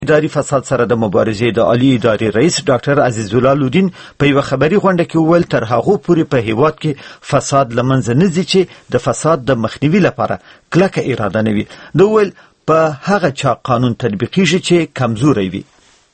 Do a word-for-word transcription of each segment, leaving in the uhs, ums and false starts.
اداري فساد سره د مبارزې د عالی اداري رئیس ډاکټر عزیز الله لودین په یو خبري غونډه کې وویل تر هغه پورې په هیواد کې فساد لمنځه نه ځي چې د فساد د مخنیوي لپاره کلکه اراده نه وي. د ویل په هغه چا قانون تطبیقیږي چې کمزوری وي.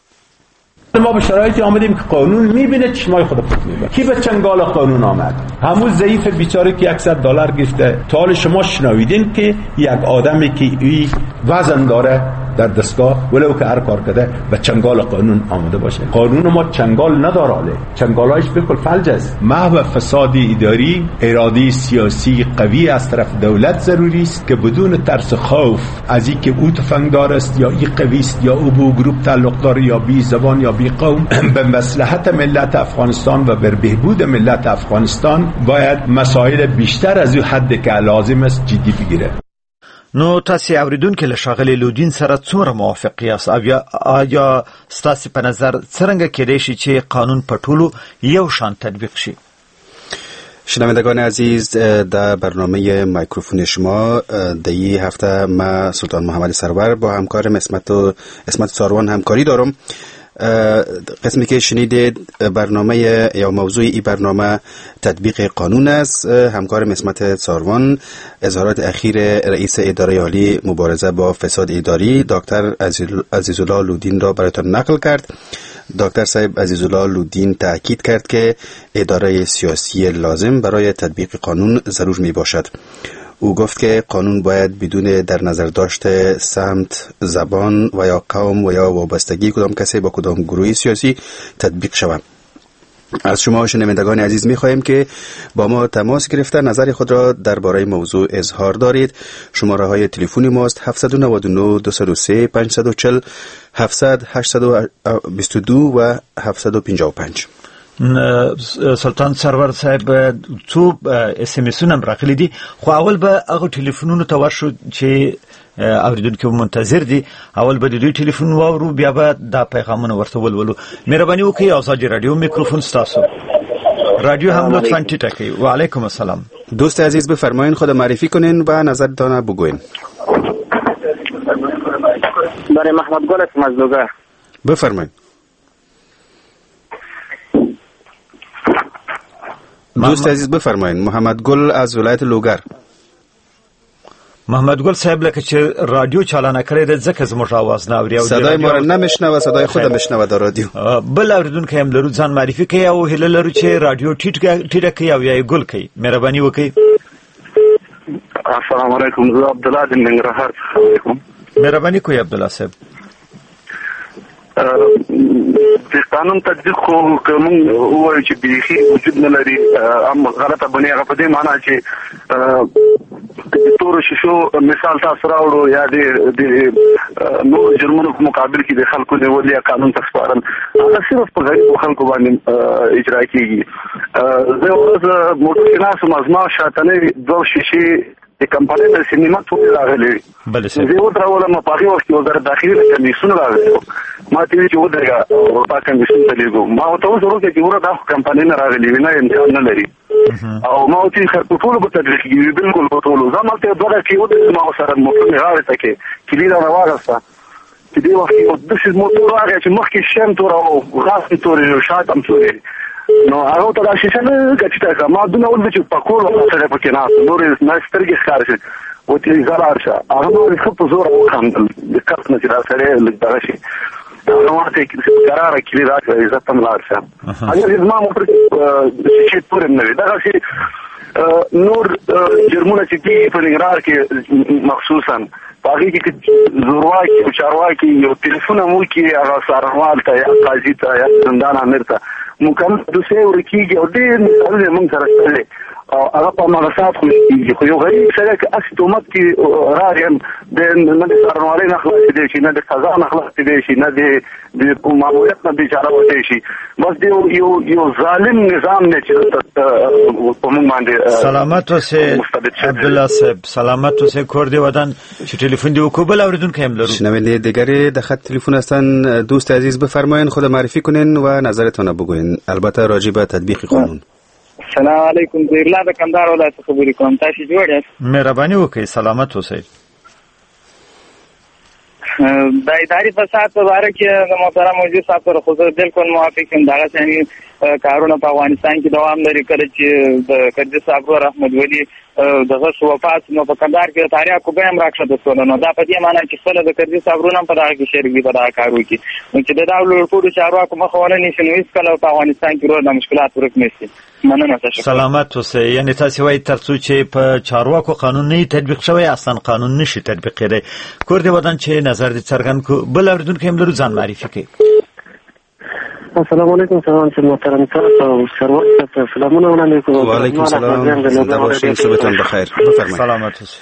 ما به شرایطی آمدیم که قانون میبینه چشمای خود خود میبینه. کی به چنگال قانون آمد؟ همون ضعیف بیچاره که صد دلار گرفته. تا حال شما شنویدین که یک آدمی که ای وزن داره در دستگاه ولو که هر کار کرده به چنگال قانون آمده باشه. قانون ما چنگال نداره. چنگالایش بالکل فلج است. محو فساد اداری اراده سیاسی قوی از طرف دولت ضروری است که بدون ترس خوف از اینکه او تفنگدار است یا ای قوی است یا او به گروه تعلق داره یا بی زبان یا بی قوم به مصلحت ملت افغانستان و بر بهبود ملت افغانستان باید مسائل بیشتر از او حد که لازم است جدی بگیره. نو تاسو اوریدونکو له شاغلي لودین سره څومره موافق یاست او یا ستاسو په نظر څنګه کېدای شي چې قانون په ټولو یو شان تطبیق شي؟ شنوندگان عزیز، در برنامه میکروفون شما در این هفته ما سلطان محمد سرور با همکارم اسمت و اسمت ساروان همکاری دارم. قسمی که شنیدید برنامه یا موضوع این برنامه تطبیق قانون است. همکارم اسمت ساروان اظهارات اخیر رئیس اداره عالی مبارزه با فساد اداری دکتر عزیزالله لودین را برایتان نقل کرد. دکتر صاحب عزیزالله لودین تاکید کرد که اداره سیاسی لازم برای تطبیق قانون ضرور می باشد. او گفت که قانون باید بدون در نظر داشت سمت، زبان و یا قوم و یا وابستگی کدام کسی با کدام گروه سیاسی تطبیق شود. از شما شنوندگان عزیز می‌خواهیم که با ما تماس گرفته نظر خود را درباره موضوع اظهار دارید. شماره‌های تلفنی ماست هفت نه نه دو صفر سه پنج چهار صفر هفتصد هشتصد و بیست و دو و هفتصد و پنجاه و پنج. سلطان سرور صاحب څو اس ام اسونه راغلي دي، خو اول به هغه ټلیفونونو ته ورشو چې اوریدونکو منتظر دي. اول به د دوی ټلیفون واورو، بیا به دا پیغامونه ورته ولولو. مهرباني وکړئ آزادي رادیو میکروفون ستاسو. رادیو هم لطفاً ټیټه کړئ. و علیکم السلام. دوست عزیز بفرمایید خود معرفی کنین و نظرتان بگوین. برای محمد گل اسم از لوگر. بفرمایید. دوست عزیز بفرمایید. محمد گل از ولایت لوگر. محمد گل صاحب لکه چې رادیو چالانه کړی د ځکه زموږ आवाज نه اوري او صدای ما نه مشنوه، صدای خودم مشنوه در رادیو. بل اوریدونکو هم لرو ځان معرفي کوي او هله لرو چې رادیو ټیټ ټیټه کوي او یا ګل کوي. مهرباني وکړئ. السلام علیکم. زه عبد الله د ننګرهار څخه. مهرباني کوئ عبد الله صاحب. د قانون تطبیق خو کوم وایي چې بیخي وجود نه لري، ام غلطه بنی هغه په دې معنی چې د تور شیشو مثال تاسو راوړو یا د نو جرمونو په مقابل کې د خلکو نیول یا قانون تخصیص هغه صرف په غریب خلکو باندې اجرا کیږي. زه اوس موټر کې ناسم ازما شاتنه دوه شیشې د کمپنۍ د سینما ټول راغلي. بل څه زه وتر ولا په هغه وخت وزارت داخلي کمیسیون راغلی. ما ته چې ودرګه او په کمیسیون ته لګو. ما ته وزرو کې ورته د کمپنۍ نه راغلي نه امکان نه لري. او ما ته خپل ټول په تدریس کې بالکل په ټول زما ته دغه کې ودرګه ما سره موټر راغلی ته کې کلی را راوغسته. چې دی وخت د څه موټر راغی چې مخکې شم تور او غاښ تور او شاتم تور. نو هغه ته راشي چې ګټه کا ما دونه ول چې په کور سره پکې نه نور نه سترګې ښکار شي او چې زړه شي هغه نو خپل زور او خندل د کټ نه چې را سره لږ شي نو ورته کې قرار کړی راځي عزت هم لار شه. هغه زما موټر چې پورم نه دا شي نور جرمونه چې دی په نګرار کې مخصوصا باقي کې زورواکي او چارواکي یو ټلیفون مو کې هغه سارنوال ته یا قاضي ته یا زندان امیر ته مکمل دوسه ورکیږي او دې مثال موږ سره ستل هغه په مغصات خو خو یو غریب سره کې استومت کې راغیم د نه سارنوالي نه خلاص دي شي نه د قضا نه خلاص دي شي نه د د ماموریت نه بیچاره وته شي. بس دی یو یو ظالم نظام نه چې په موږ باندې سلامت اوسه عبد الله صاحب. سلامت اوسه کور دی ودان چې ټلیفون دی وکول اوریدونکو هم لرو. شنونده دیگری د خط تلفن هستن. دوست عزیز بفرمایید خود معرفی کنین و نظرتون بگوین، البته راجع به تطبیق قانون. السلام علیکم. زیرلا د کندهار ولایت خبرې کوم. تاسو جوړ یاست؟ مهرباني وکړئ. سلامت اوسئ. د اداري فساد په اړه کې د محترم وزیر صاحب سره خو زه بالکل موافق یم. دغه څنګه کارونه په افغانستان کې دوام لري. کله چې د قدرت صاحب احمد ولی دغه وفات نو په کندهار کې تاریخ کو به هم راکړه شو. نو دا په دې معنی چې خپل د قدرت صاحب نوم په دغه کې شریک دي په دغه کارو کې. نو چې د داول ټول چارواکو مخاوله نشي نو هیڅ کله په افغانستان کې ورو د مشکلات ورک نشي. مننه تاسو. سلامت اوسئ. یعنی تاسو وايي ترڅو چې په چارواکو قانون نه تطبیق شوی اصلا قانون نشي تطبیق کېدی. کور دی ودان چې نظر دې څرګند کو بل اوریدونکو هم لرو ځان معرفي کړي. السلام علیکم. سلام چې محترم تاسو سرور تاسو سلامونه وړاندې کوم. وعلیکم السلام. زنده باشین. صبحتون بخیر. بفرمایئ. سلامت اوسئ.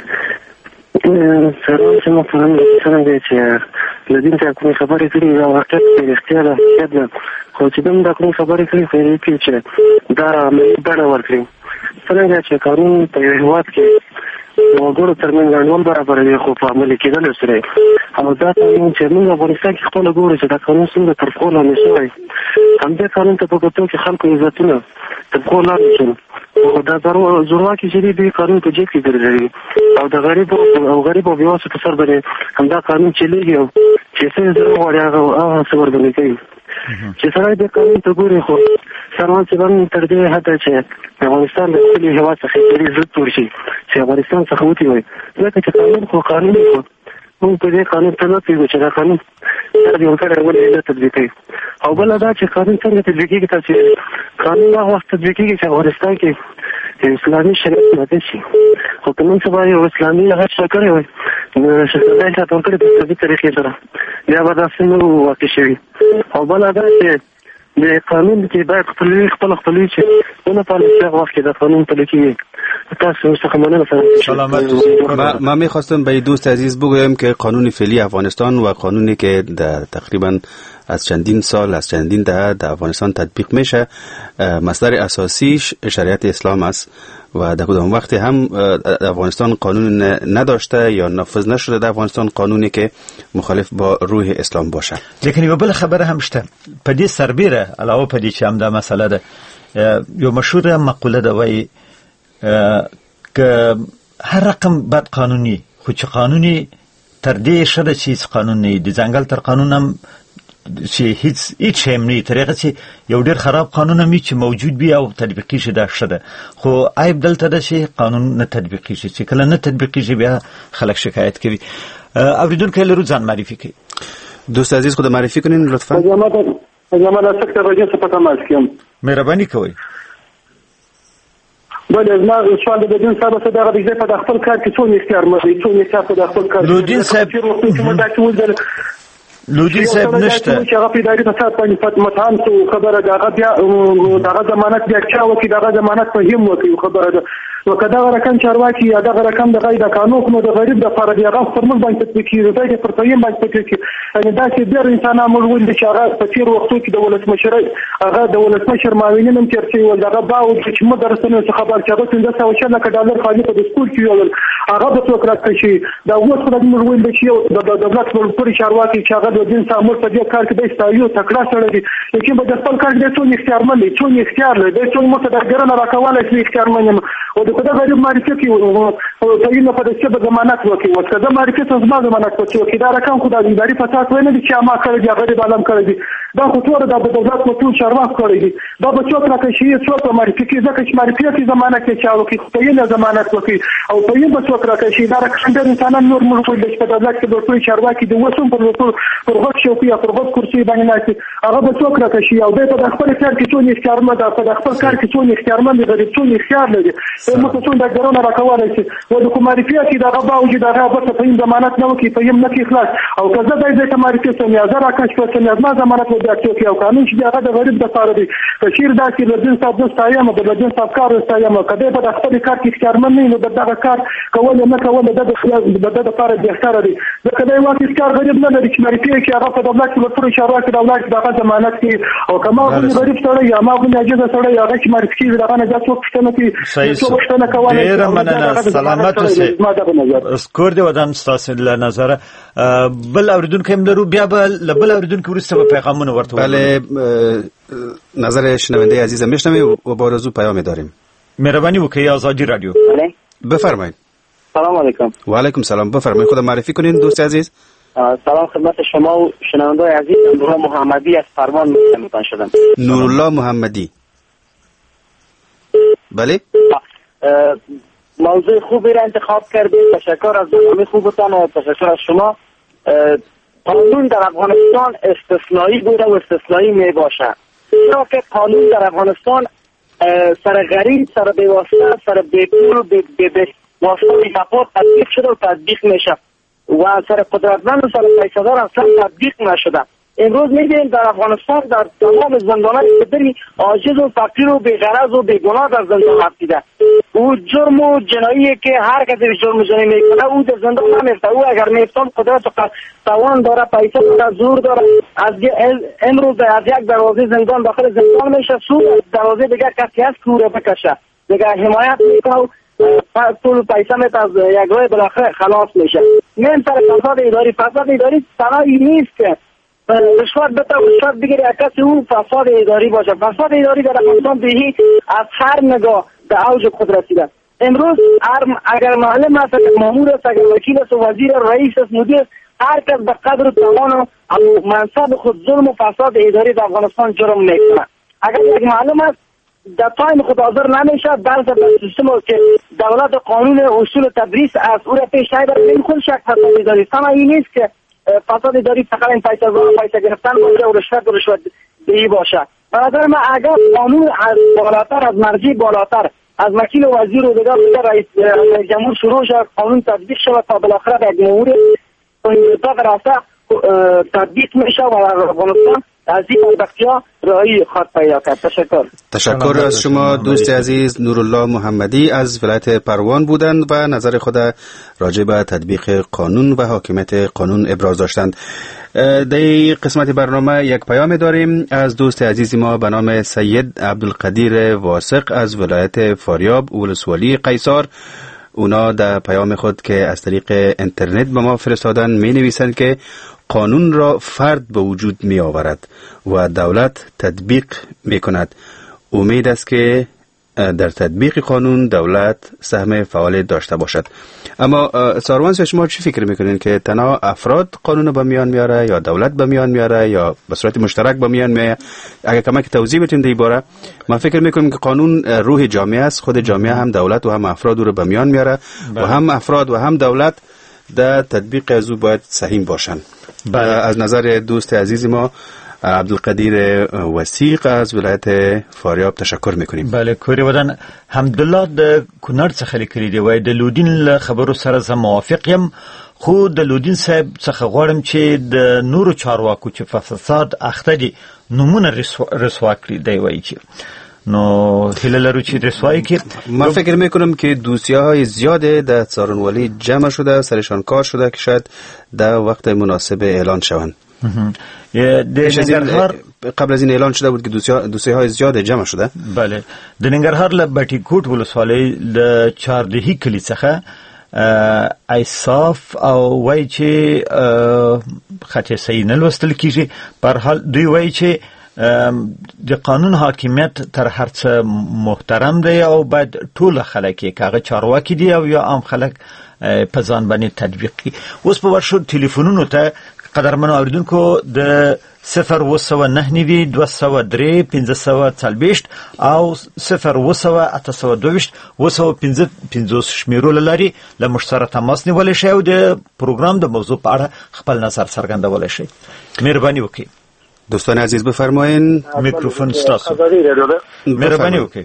سلام چې محترم څنګه چې لدین ته کوم خبرې کړې دا وخت په اختیار ده خو چې دوم دا کوم خبرې کړې خو یې کې چې دا مې بڼه ورکړي څنګه چې قانون په یو هیواد کې وګورو ترمن غنول برابر دی خو په عمل کې دل سره او دا قانون چې موږ افغانستان کې خپل ګورو چې دا قانون څنګه تر خپل نه شوی هم دې قانون ته په کوتو کې خلکو عزتونه تر خپل نه شي او دا ضروري ضروري چې دې قانون په جې کې درځي او د غریب او غریب او بیواسو په سر باندې هم دا قانون چلیږي او چې څه زره وړي هغه څه ورته کوي چې سره دې قانون ته ګوري خو سره چې باندې تر دې حد چې افغانستان د خپل هیواد څخه لري زړه تور شي چې افغانستان څخه وتی وي ځکه چې قانون خو قانون خو موږ په دې قانون ته نه پیږو چې دا قانون تر یو کړه ولې نه تطبیقي او بل دا چې قانون څنګه تطبیقي تاسو قانون هغه وخت تطبیقي چې افغانستان کې اسلامي شریعت ماده شي خو کوم څه باندې اسلامي هغه څه کوي وي نو شته دا ټول کړي په دې طریقې سره بیا به تاسو نو واقع شي او بل دا چې د قانون کې باید خپل خپل خپل چې ونه پالیسي هغه وخت د قانون په لکه تاسو څخه مننه سلامت. ما ما می‌خواستم به دوست عزیز بگویم که قانون فعلی افغانستان و قانونی که در تقریبا از چندین سال از چندین دهه در افغانستان تطبیق میشه مصدر اساسیش شریعت اسلام است و در کدام وقتی هم افغانستان قانون نداشته یا نافذ نشده در افغانستان قانونی که مخالف با روح اسلام باشه. لیکن یو بل خبره هم شته په دې سربیره علاوه په دې چې هم دا مسله ده یو مشهوره مقوله ده وایي که هر رقم بد قانوني خو چې قانوني تر دې شته چې قانون نه دی ځنګل تر قانون هم چې هیڅ هیڅ هم نه طریقه چې یو ډیر خراب قانون هم چې موجود بي او تطبیقي شي دا شته خو عیب دلته ده چې قانون نه تطبیقي شي چې کله نه تطبیقي شي بیا خلک شکایت کوي. اوریدونکو لرو ځان معرفي کوي. دوست عزیز خود معرفی کنین لطفا. زمان سکتر رئیس په تماس کې مهرباني کوئ. بله زما سوال د دین صاحب څخه دغه د په خپل کار کې څو اختیار مې څو اختیار په خپل کار لودین صاحب لودین صاحب نشته چې هغه په اداري فساد باندې متهم څو خبره دغه بیا دغه ضمانت بیا چا وکي دغه ضمانت په هم وکي خبره ده وکدا رقم چارواکي یا دغه رقم د غیر قانون نو د غریب د فرض یا غف فرمول باندې تطبیقي دی پر پایم باندې تطبیقي یعنی دا چې ډېر انسانان موږ د شارع په تیر وختو کې د ولس مشر هغه د ولس مشر معاونین هم چرچي ول دغه باو چې مدرسې څخه خبر چې څنګه څه وشل کډه ډالر خالي په سکول کې ول هغه به څوک راکړي دا اوس خدای موږ د چې د دولت پر چارواکي چې هغه د دین سامور په دې کار کې د استایو تکړه سره دي چې په خپل کار کې څو اختیار ملي څو اختیار لري څو متدګرنه راکواله چې اختیار منم او د خدای غریب معرفت کې او تاینه په دې چې ضمانت وکي او څه د معرفت څخه ما ضمانت وکي دا رقم خدای د اداري فساد ویني چې ما کړی دی غریب عالم کړی دی دا خو ټول د دولت مسؤل چارواک کړی دی دا به څوک راکشي څوک په معرفت کې ځکه چې معرفت کې ضمانت کې چاو کې تاینه ضمانت وکي او تاینه به څوک راکشي دا رقم د انسانان نور موږ په دولت کې د ټول چارواکي د وسوم پر ټول پر وخت شو کې پر وخت کرسي باندې ناشي هغه به څوک راکشي او د خپل کار کې څو اختیار ما دا په خپل کار کې څو اختیار ما غریب څو اختیار لري نو څه څنګه ګرونه راکواله شي او د کومارفي کې دا غبا او دا غبا په پایم ضمانت نه وکي پایم نه کې خلاص او کزه دای د کومارفي څخه نه زرا کښ په څنګه ما ضمانت ودا چې او قانون چې هغه د غریب د فار دی تشیر دا چې د دین صاحب د ستایم د دین صاحب کار ستایم کده په خپل کار کې اختیار من نه نو دغه کار کول نه کول د د د فار د اختیار دی دا کله واکې کار غریب نه لري چې معرفي کې هغه په دولت کې پر اشاره کې دولت دغه ضمانت کې او کما غریب سره یا ما غو نه اجازه سره یا هغه چې معرفي کې دغه نه ځو پښتنه کې څو پښتنه کوله سلامت اوسئ. سکور دی ودان ستاسو له نظر بل اوریدونکو هم لرو بیا به بل اوریدونکو ورسته په پیغامونه ورته بله نظر شنونده عزیزم میشنویم و با رزو پیام داریم. مهربانی وکړئ آزادی رادیو. بفرمایید. سلام علیکم. و علیکم سلام. بفرمایید خود معرفی کنین دوست عزیز. سلام خدمت شما و شنونده‌های عزیز. نورالله محمدی از پروان متن شدم. نورالله محمدی، بله. موضوع خوبی را انتخاب کردید. تشکر از برنامه خوبتان و تشکر از شما. قانون در افغانستان استثنایی بوده و استثنایی می باشه، چرا که قانون در افغانستان سر غریب، سر بیواسطه، سر بیپول، به واسطه مفاد تطبیق شده و تطبیق میشه و سر قدرتمند و سر پیسه‌دار اصلا تطبیق نشده. امروز می‌بینیم در افغانستان در تمام زندان‌های بدری عاجز و فقیر و بی‌غرض و بی‌گناه در زندان رفته. او جرم و جنایی که هر کسی جرم جنایی میکنه او در زندان نمیفته. او اگر میفته قدرت و توان داره، پیسه داره، زور داره، از امروز از یک دروازه زندان داخل زندان میشه، سو دروازه دیگه کسی هست که او را بکشه، دیگه حمایت میکنه، طول پیسه میت از یک راه بالاخره خلاص میشه. من سر فساد اداری، فساد اداری تنهایی نیست که رشوت بده و رشوت بگیری کسی او فساد اداری باشه. فساد اداری در افغانستان بهی از هر نگاه به اوج قدرت رسیده. امروز اگر معلم است، مامور است، اگر وکیل است، وزیر، رئیس است، مدیر، هر کس به قدر توان و منصب خود ظلم و فساد اداری در افغانستان جرم میکنه. اگر یک معلم است در تایم خود حاضر نمیشه، درس در سیستم که دولت قانون اصول تدریس از او را پیش نهی برای این خود شک فساد اداری تنها این نیست که فساد اداری فقط این پیسه زور پیسه گرفتن باشه و رشوت و رشوت دهی باشه. به نظر من اگر قانون از بالاتر، از مرجع بالاتر، از وکیل و وزیر و دیگر رئیس جمهور شروع شد، قانون تطبیق شد تا بالاخره به یک مامور اتاق راسته تطبیق میشه و افغانستان از این بدبختی‌ها راهی خواهد پیدا کرد. تشکر. تشکر از شما دوست عزیز. نورالله محمدی از ولایت پروان بودند و نظر خود راجع به تطبیق قانون و حاکمیت قانون ابراز داشتند. در این قسمت برنامه یک پیام داریم از دوست عزیز ما به نام سید عبدالقدیر واثق از ولایت فاریاب ولسوالی قیصار. اونا در پیام خود که از طریق اینترنت به ما فرستادن می نویسند که قانون را فرد به وجود می آورد و دولت تطبیق می کند. امید است که در تطبیق قانون دولت سهم فعال داشته باشد. اما ساروان، شما چی فکر میکنین که تنها افراد قانون به میان میاره یا دولت به میان میاره یا به صورت مشترک به میان میاره؟ اگر کمک توضیح بتین در این باره. ما فکر میکنیم که قانون روح جامعه است، خود جامعه هم دولت و هم افراد رو به میان میاره و هم افراد و هم دولت در تطبیق از او باید سهیم باشن. از نظر دوست عزیز ما عبدالقدیر وثیق از ولایت فاریاب تشکر میکنیم. بله، کوری ودان حمدالله د کونړ څخه لیکلي دی، وای د لودین له خبرو سره زه موافق یم، خو د لودین صاحب څخه غواړم چې د نورو چارواکو چې په فساد اخته دي نومونه رسوا کړي. دی وایي چې نو هیله لرو چې رسوایی کې. ما فکر میکنم که دوسیه‌های زیاده در څارنوالي جمع شده، سرشان کار شده که شاید در وقت مناسب اعلان شوند. قبل از این اعلان شده بود که دوسیه های زیاده جمع شده. بله، د ننګرهار له بټي کوټ ولسوالۍ د چاردهی کلی څخه ایصاف او وای چې خطه صحیح نه لوستل کیږي. په حال دوی وای چې د قانون حاکمیت تر هر څه محترم دی او باید ټول خلک یې کاغه چارواکي دي او یا عام خلک په ځان باندې تطبیق کړي. اوس په ورشو ټلیفونونو ته قدرمنو اوریدونکو د صفر و سوه نه نوي دوه سوه درې پنځه سوه څلوېښت او صفر و سوه اته سوه دوهویشت اوه سوه پنځه پنځوس شمیرو له لارې له موږ سره تماس نیولی شئ او د پروګرام د موضوع په اړه خپل نظر څرګندولی شئ. مهرباني وکړئ. دوستان عزیز بفرمایین، میکروفون ستاسو. مهرباني وکړئ.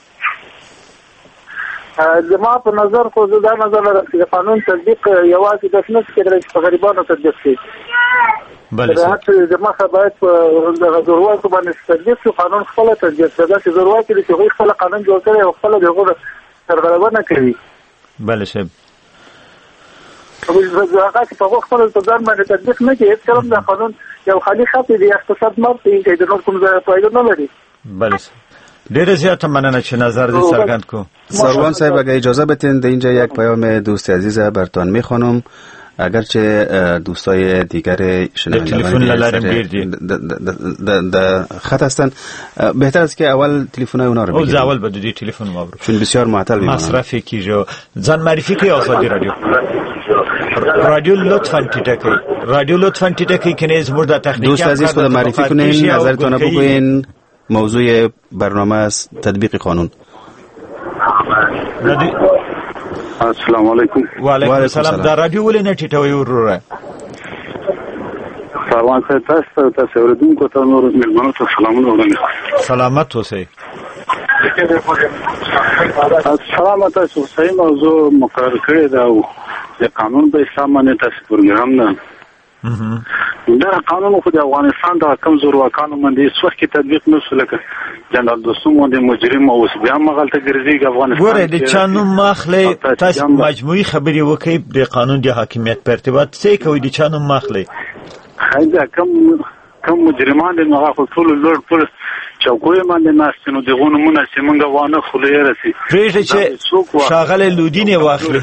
زما په نظر خو زه دا نظر لرم چې قانون تطبیق یوازې د نه کېدلی چې په غریبانو تطبیق شي. بله صاحب، زما باید په ضرورت باندې تطبیق شي، قانون خپل تطبیق شي. دا چې ضرورت دي چې هغوی خپل قانون جوړ کړي او خپل دغه سرغړونه نه کوي. بله صاحب، هغه چې په خپل ځان باندې تطبیق نه کوي، هیڅ کله د قانون یو خالي خط دی، اقتصاد مرګ دی، چې د نور کوم ځای فایده نه لري. بله ډیره زیاته مننه چې نظر دې څرګند کو. سروان صاحب، اگه اجازه بدین در اینجا یک پیام دوست عزیز برتان میخوانم، اگرچه دوستای دیگر تلفن لالارم گیردی در خط هستن، بهتر است که اول تلفن اونا رو بگیریم. اول بدودی تلفن ما برو، چون بسیار معطل میمونن. مصرفی کیجو زن معرفی که آزادی رادیو. رادیو لطفاً ټیټه کړئ رادیو لطفاً ټیټه کړئ کنه زموږ د تخنیکی دوست عزیز خود معرفی کنین نظرتون رو بگوین موضوع برنامه است تطبیق قانون. السلام علیکم. و علیکم السلام. دا رادیو ولې نه ټیټوي وروره؟ سلام ته تاسو ته اوریدونکو ته نور ملمنو ته سلامونه وړاندې. سلامت اوسئ. سلام تاسو. صحیح موضوع مقرر کړی دا او د قانون په اسلام باندې تاسو پروګرام نه دا قانون خو د افغانستان د کم زورواکانو باندې څوک کې تطبیق نشو لکه جنرال دوستم باندې مجرم او بیا مغلطه ګرځي افغانستان. ګوره د چانو ماخله تاسو مجموعي خبري وکي د قانون د حاکمیت په ارتباط څه کوي د چانو ماخله هغه کم کم مجرمان د هغه ټول لوړ پر چوکوي باندې ناستنو دغه نمونه چې مونږ وانه خلې راسي پرېږه چې شاغله لودینه واخلي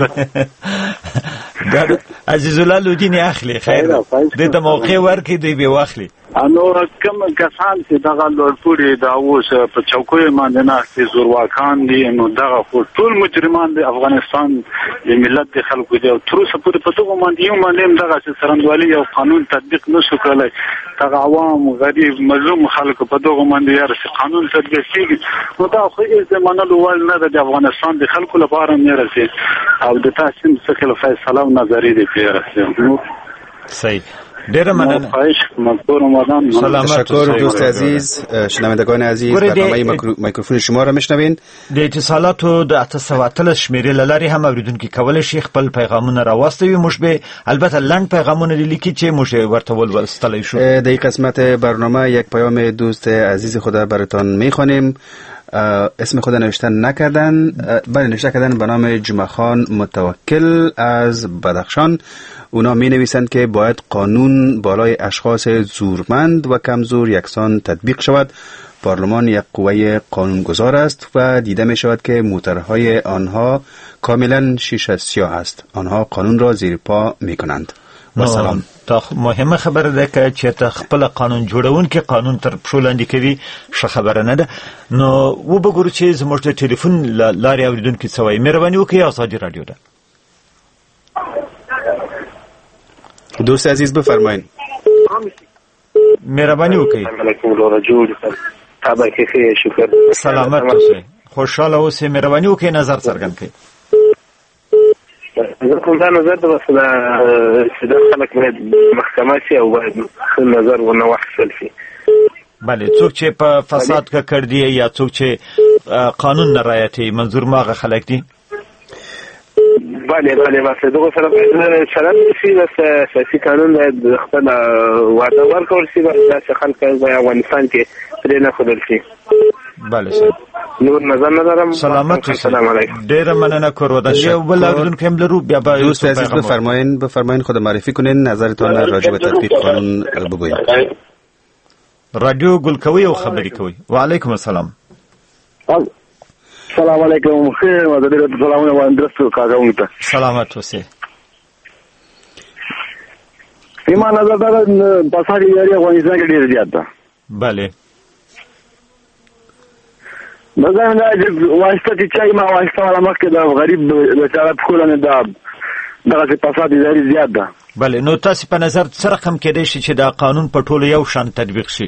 دا عزیز الله لودینه اخلي خیر د ته موقع ورکې دی به واخلي انو کوم کسان چې دغه لوړپوړي دا اوس په چوکوي باندې ناستي زورواکان دي نو دغه ټول مجرمان د افغانستان د ملت د خلکو دي او تر اوسه پورې په دغه باندې یو باندې دغه سرندوالي او قانون تطبیق نشو کولای. دغه عوام غریب مظلوم خلکو په دغه باندې یې قانون تطبیق کیږي نو دا خو یې زمانه ول نه د افغانستان د خلکو لپاره نه رسي او د تاسو څخه فیصله او نظری دی پیرسته. صحیح. ډیر مننه. سلام. تشکر دوست عزیز. شنوندگان عزیز برنامه میکروفون شما را میشنوین. د اتصالاتو د اته سوه اتلس شمیرې لاري هم اوریدونکو کولای شي خپل پیغامونه راوستوي. موږ به البته لنډ پیغامونه لیکي چې موږ ورته ولوستلی شو. در این قسمت برنامه یک پیام دوست عزیز خود براتون میخوانیم. اسم خود نوشتن نکردن بله نوشته کردن به نام جمعه خان متوکل از بدخشان. اونا می نویسند که باید قانون بالای اشخاص زورمند و کمزور یکسان تطبیق شود. پارلمان یک قوه قانونگذار است و دیده می شود که موتورهای آنها کاملا شیشه سیاه است. آنها قانون را زیر پا می کنند. و سلام. تا مهمه خبره ده که چیرته خپل قانون جوړون کې قانون تر پښو لاندې کوي ښه خبره نه ده. نو و بګورو چې زموږ د ټلیفون لارې اوریدونکي څه وایي. مهرباني وکړئ آزادي رادیو ده. دوست عزیز بفرمایید. مهرباني وکړئ. سلامت اوسئ. خوشحاله اوسئ. مهرباني وکړئ نظر څرګند کړئ. زه کوم دا نظر د وسله چې د خلک باید محکمه شي او باید نظر ونه واخیستل شي. بله څوک چې په فساد کې کړ دی یا څوک چې قانون نه رعایتوي منظور ماغه خلک دي. بله بله بس دغه سره شرط شي د سیاسي قانون د خپل وعده ورکول شي چې خلک په افغانستان کې پرې نه ښودل شي. بله صاحب نور نظر ندارم. سلامت السلام علیکم. ډیر مننه کوردن یو بل اوریدونکو هم لرو بیا به دوست عزیز بفرمایید بفرمایید خود معرفی کنین نظرتون راجع به تطبیق قانون بگویید. رادیو گل کوي او خبري کوي. و علیکم السلام. السلام علیکم. خیر و دې ته سلامونه واندرستو کاغاونګ ته. سلامت اوسئ. ایمان نظر دا په ساري یاري افغانستان کې ډیر زیات ده. بله مثلا دا واسطه چې چای ما واسطه ولا مخکې دا غریب بیچاره په کولنه دا دغه فساد اداري زیات ده. بله نو تاسو په نظر څه رقم کېدای شي چې دا قانون په ټولو یو شان تطبیق شي؟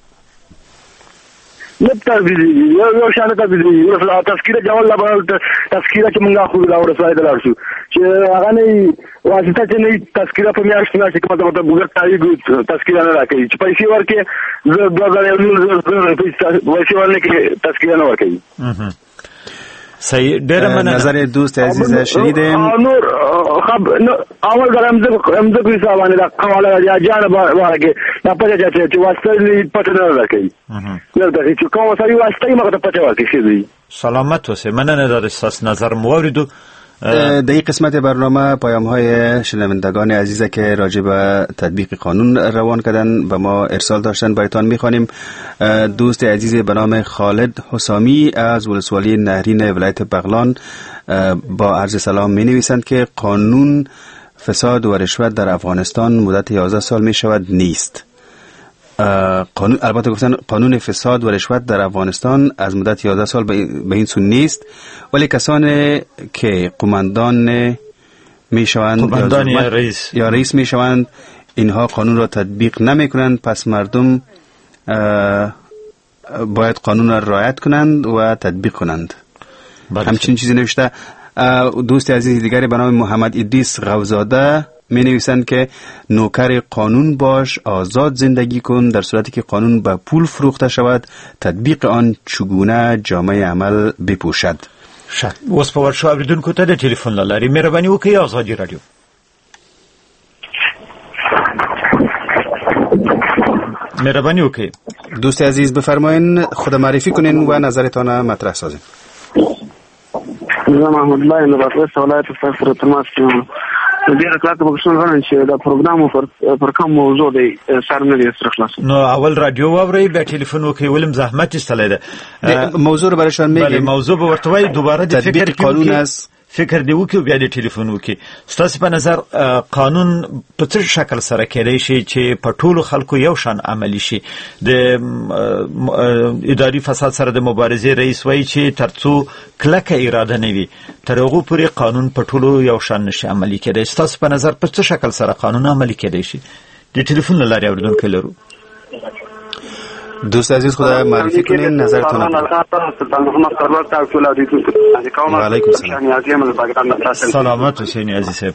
نه تطبیق یو یو شان تطبیق یو تذکیره جوړ لا تذکیره چې موږ خو لا ورسای دلار شو چې هغه نه واسطه چې نه تذکیره په میاشت نه چې کومه ته وګړه تایید تذکیره نه راکړي چې پیسې ورکې زه دوه زره یو پیسې ورکې تذکیره نه ورکړي. صحیح. ډېر مننه. نظر دوست عزیز شنیدیم. نور خب اول درم زه هم زه کوي سوال دا قواله یا جان بارکه دا پته چې واسطه نه پته نه راکړي. نو دا چې کوم سړي واسطه یې مګه پته ورکړي شي. سلامت اوسئ. مننه در اساس نظر موریدو. در این قسمت برنامه پیام های شنوندگان عزیزه که راجع به تطبیق قانون روان کردن به ما ارسال داشتن برایتان میخوانیم. دوست عزیز به نام خالد حسامی از ولسوالی نهرین ولایت بغلان با عرض سلام می نویسند که قانون فساد و رشوت در افغانستان مدت یازده سال می شود نیست. قانون البته گفتن قانون فساد و رشوت در افغانستان از مدت یازده سال به این سو نیست، ولی کسانی که قماندان میشوند یا رئیس یا رئیس میشوند، اینها قانون را تطبیق نمی کنند. پس مردم باید قانون را رعایت کنند و تطبیق کنند. همچنین چیزی نوشته دوست عزیز دیگری به نام محمد ادریس غوزاده می نویسند که نوکر قانون باش، آزاد زندگی کن. در صورتی که قانون به پول فروخته شود، تطبیق آن چگونه جامعه عمل بپوشد. شد اوس په ورشو اوریدونکو ته د ټلیفون له لارې مهرباني وکړئ آزادي رادیو. مهرباني وکړئ دوست عزیز بفرمایین، خود معرفی کنین و نظرتان مطرح سازین. زه محمد الله یم د بادغیس ولایت څخه تماس کوم. ډیره کلاته بخښنه غواړم چې دا پروګرام پر پر کوم موضوع دی سر نه دی سره خلاص. نو اول رادیو واورئ بیا ټلیفون وکړئ، ولم زحمت ایستلی ده. موضوع رو برایشان میگیم. بله موضوع به ورته وایي، دوباره د فکر قانون است، فکر دی وکړو بیا د ټلیفون وکړي. ستاسو په نظر قانون په څه شکل سره کېدای شي چې په ټولو خلکو یو شان عملی شي؟ د اداري فساد سره د مبارزې رئیس وایي چې ترڅو کلکه اراده نه وي تر هغو پورې قانون په ټولو یو شان نشي عملی کېدای. ستاسو په نظر په څه شکل سره قانون عملی کېدای شي؟ د ټلیفون له لارې اورېدونکی لرو. دوست عزیز خدا معرفی کنین نظرتون. و علیکم سلام. سلامت حسین عزیز صاحب.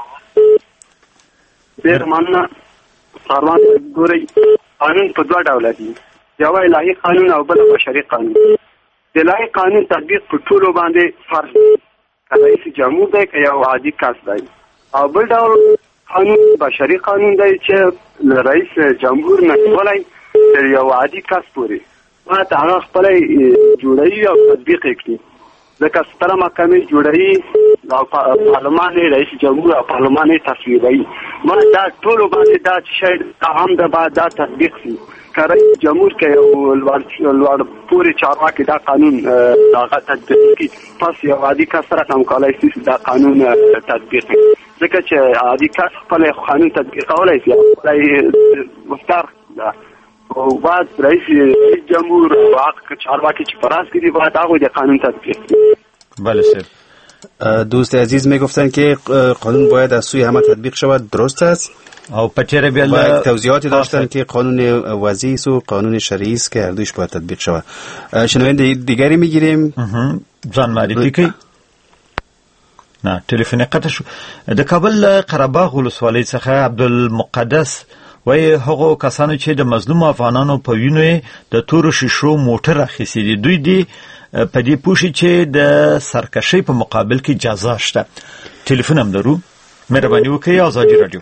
ډیر مننه. ساروان ګوري قانون په دوه ډوله دي، یو الهي قانون او بل بشري قانون. د الهي قانون تطبیق په ټولو باندې فرض دی، که رئیس جمهور دی که یو عادي کس دی. او بل ډول قانون بشري قانون دی چې رئیس جمهور نه ولای تر یو عادي کس پورې باید هغه خپله جوړوي او تطبیق یې کړي. ځکه ستره محکمې جوړوي او پارلمان یې رئیس جمهور او پارلمان یې تصویبوي. باید دا ټولو باندې دا چې شی هم ده باید دا تطبیق شي. که رئیس جمهور که یو لوړ پورې چارواکي دا قانون هغه تطبیق کړي، پس یو عادي کس سره هم کولی شي دا قانون تطبیق کړي. ځکه چې عادي کس خپله قانون تطبیق کولی شي، خپله مختار ده او بعد رئیس جمهور و حق چارواکی چې پراس کردی باید آقای ده قانون تطبیق. بله سر. دوست عزیز میگفتن که قانون باید از سوی همه تطبیق شود، درست است؟ او پچره بیال باید توضیحاتی داشتن که قانون وضعی است و قانون شرعی است که هر دویش باید تطبیق شود. شنونده دیگری میگیریم. ځان معرفي کوي. نه ټلیفون قطع شو. د کابل قره‌باغ ولسوالۍ څخه عبدالمقدس وای هغه کسانو چې د مظلوم افغانانو په وینو د تورو شیشو موټر اخیستي دي، دوی دی په دې پوښي چې د سرکشي په مقابل کې جزا شته. ټلیفون هم درو. مهرباني وکړئ آزادي رادیو.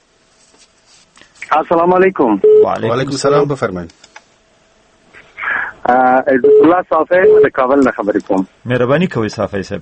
السلام علیکم. وعلیکم السلام. بفرمایئ. الله صافی د کابل نه خبرې کوم. مهرباني کوئ صافی صاحب.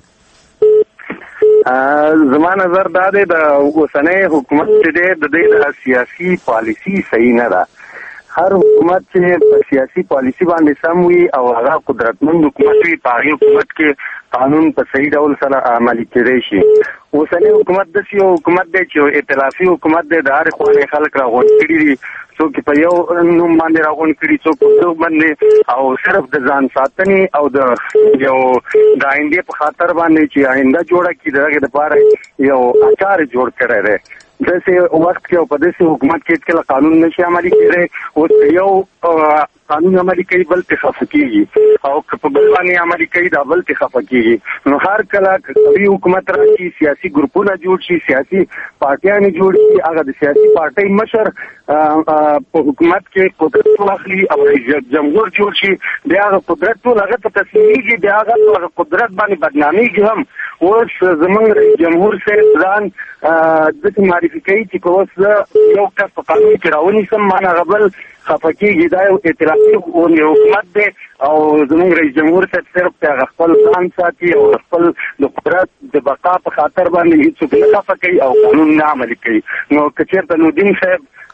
زما نظر دا دی د اوسنۍ حکومت چې دی د دې سیاسي پالیسي صحیح نه ده. هر حکومت چې په سیاسي پالیسي باندې سم وي او هغه قدرتمند حکومت وي، په هغې حکومت کې قانون په صحیح ډول سره عملي کېدی شي. اوسنۍ حکومت داسې یو حکومت دی چې ائتلافي حکومت دی، د هرې خوا خلک راغونډ کړي دي، څوک په یو نوم باندې راغونډ کړي، څوک په بل باندې، او صرف د ځان ساتنې او د یو د آینده په خاطر باندې چې آینده جوړه کړي د هغې دپاره یو اچار جوړ کړی دی. داسې وخت کې او په داسې حکومت کې هېڅکله قانون نشي عملي کېدی. اوس یو قانون عملي کوي بل پرې خفه کېږي، او که په بل باندې عملي کوي دا بل پرې خفه کېږي. نو هر کله قوي حکومت راشي، سیاسي ګروپونه جوړ شي، سیاسي پارټیانې جوړ شي، هغه د سیاسي پارټۍ مشر په حکومت کې قدرت واخلي او رئیس جمهور جوړ شي، بیا هغه قدرت ټول هغه ته تسلیمېږي، بیا هغه هغه قدرت باندې بدنامېږي هم. اوس زموږ رئیس جمهور صاحب ځان داسې معرفي کوي چې که اوس زه یو کس په قانون کې راونیسم مانه هغه بل خفه کېږي. دا یو ائتلافي حکومت دی او زموږ رئیس جمهور صاحب صرف هغه خپل ځان ساتي او خپل د قدرت د بقا په خاطر باندې هېڅوک نه خفه کوي او قانون نه عملي کوي. نو که چېرته نودین صاحب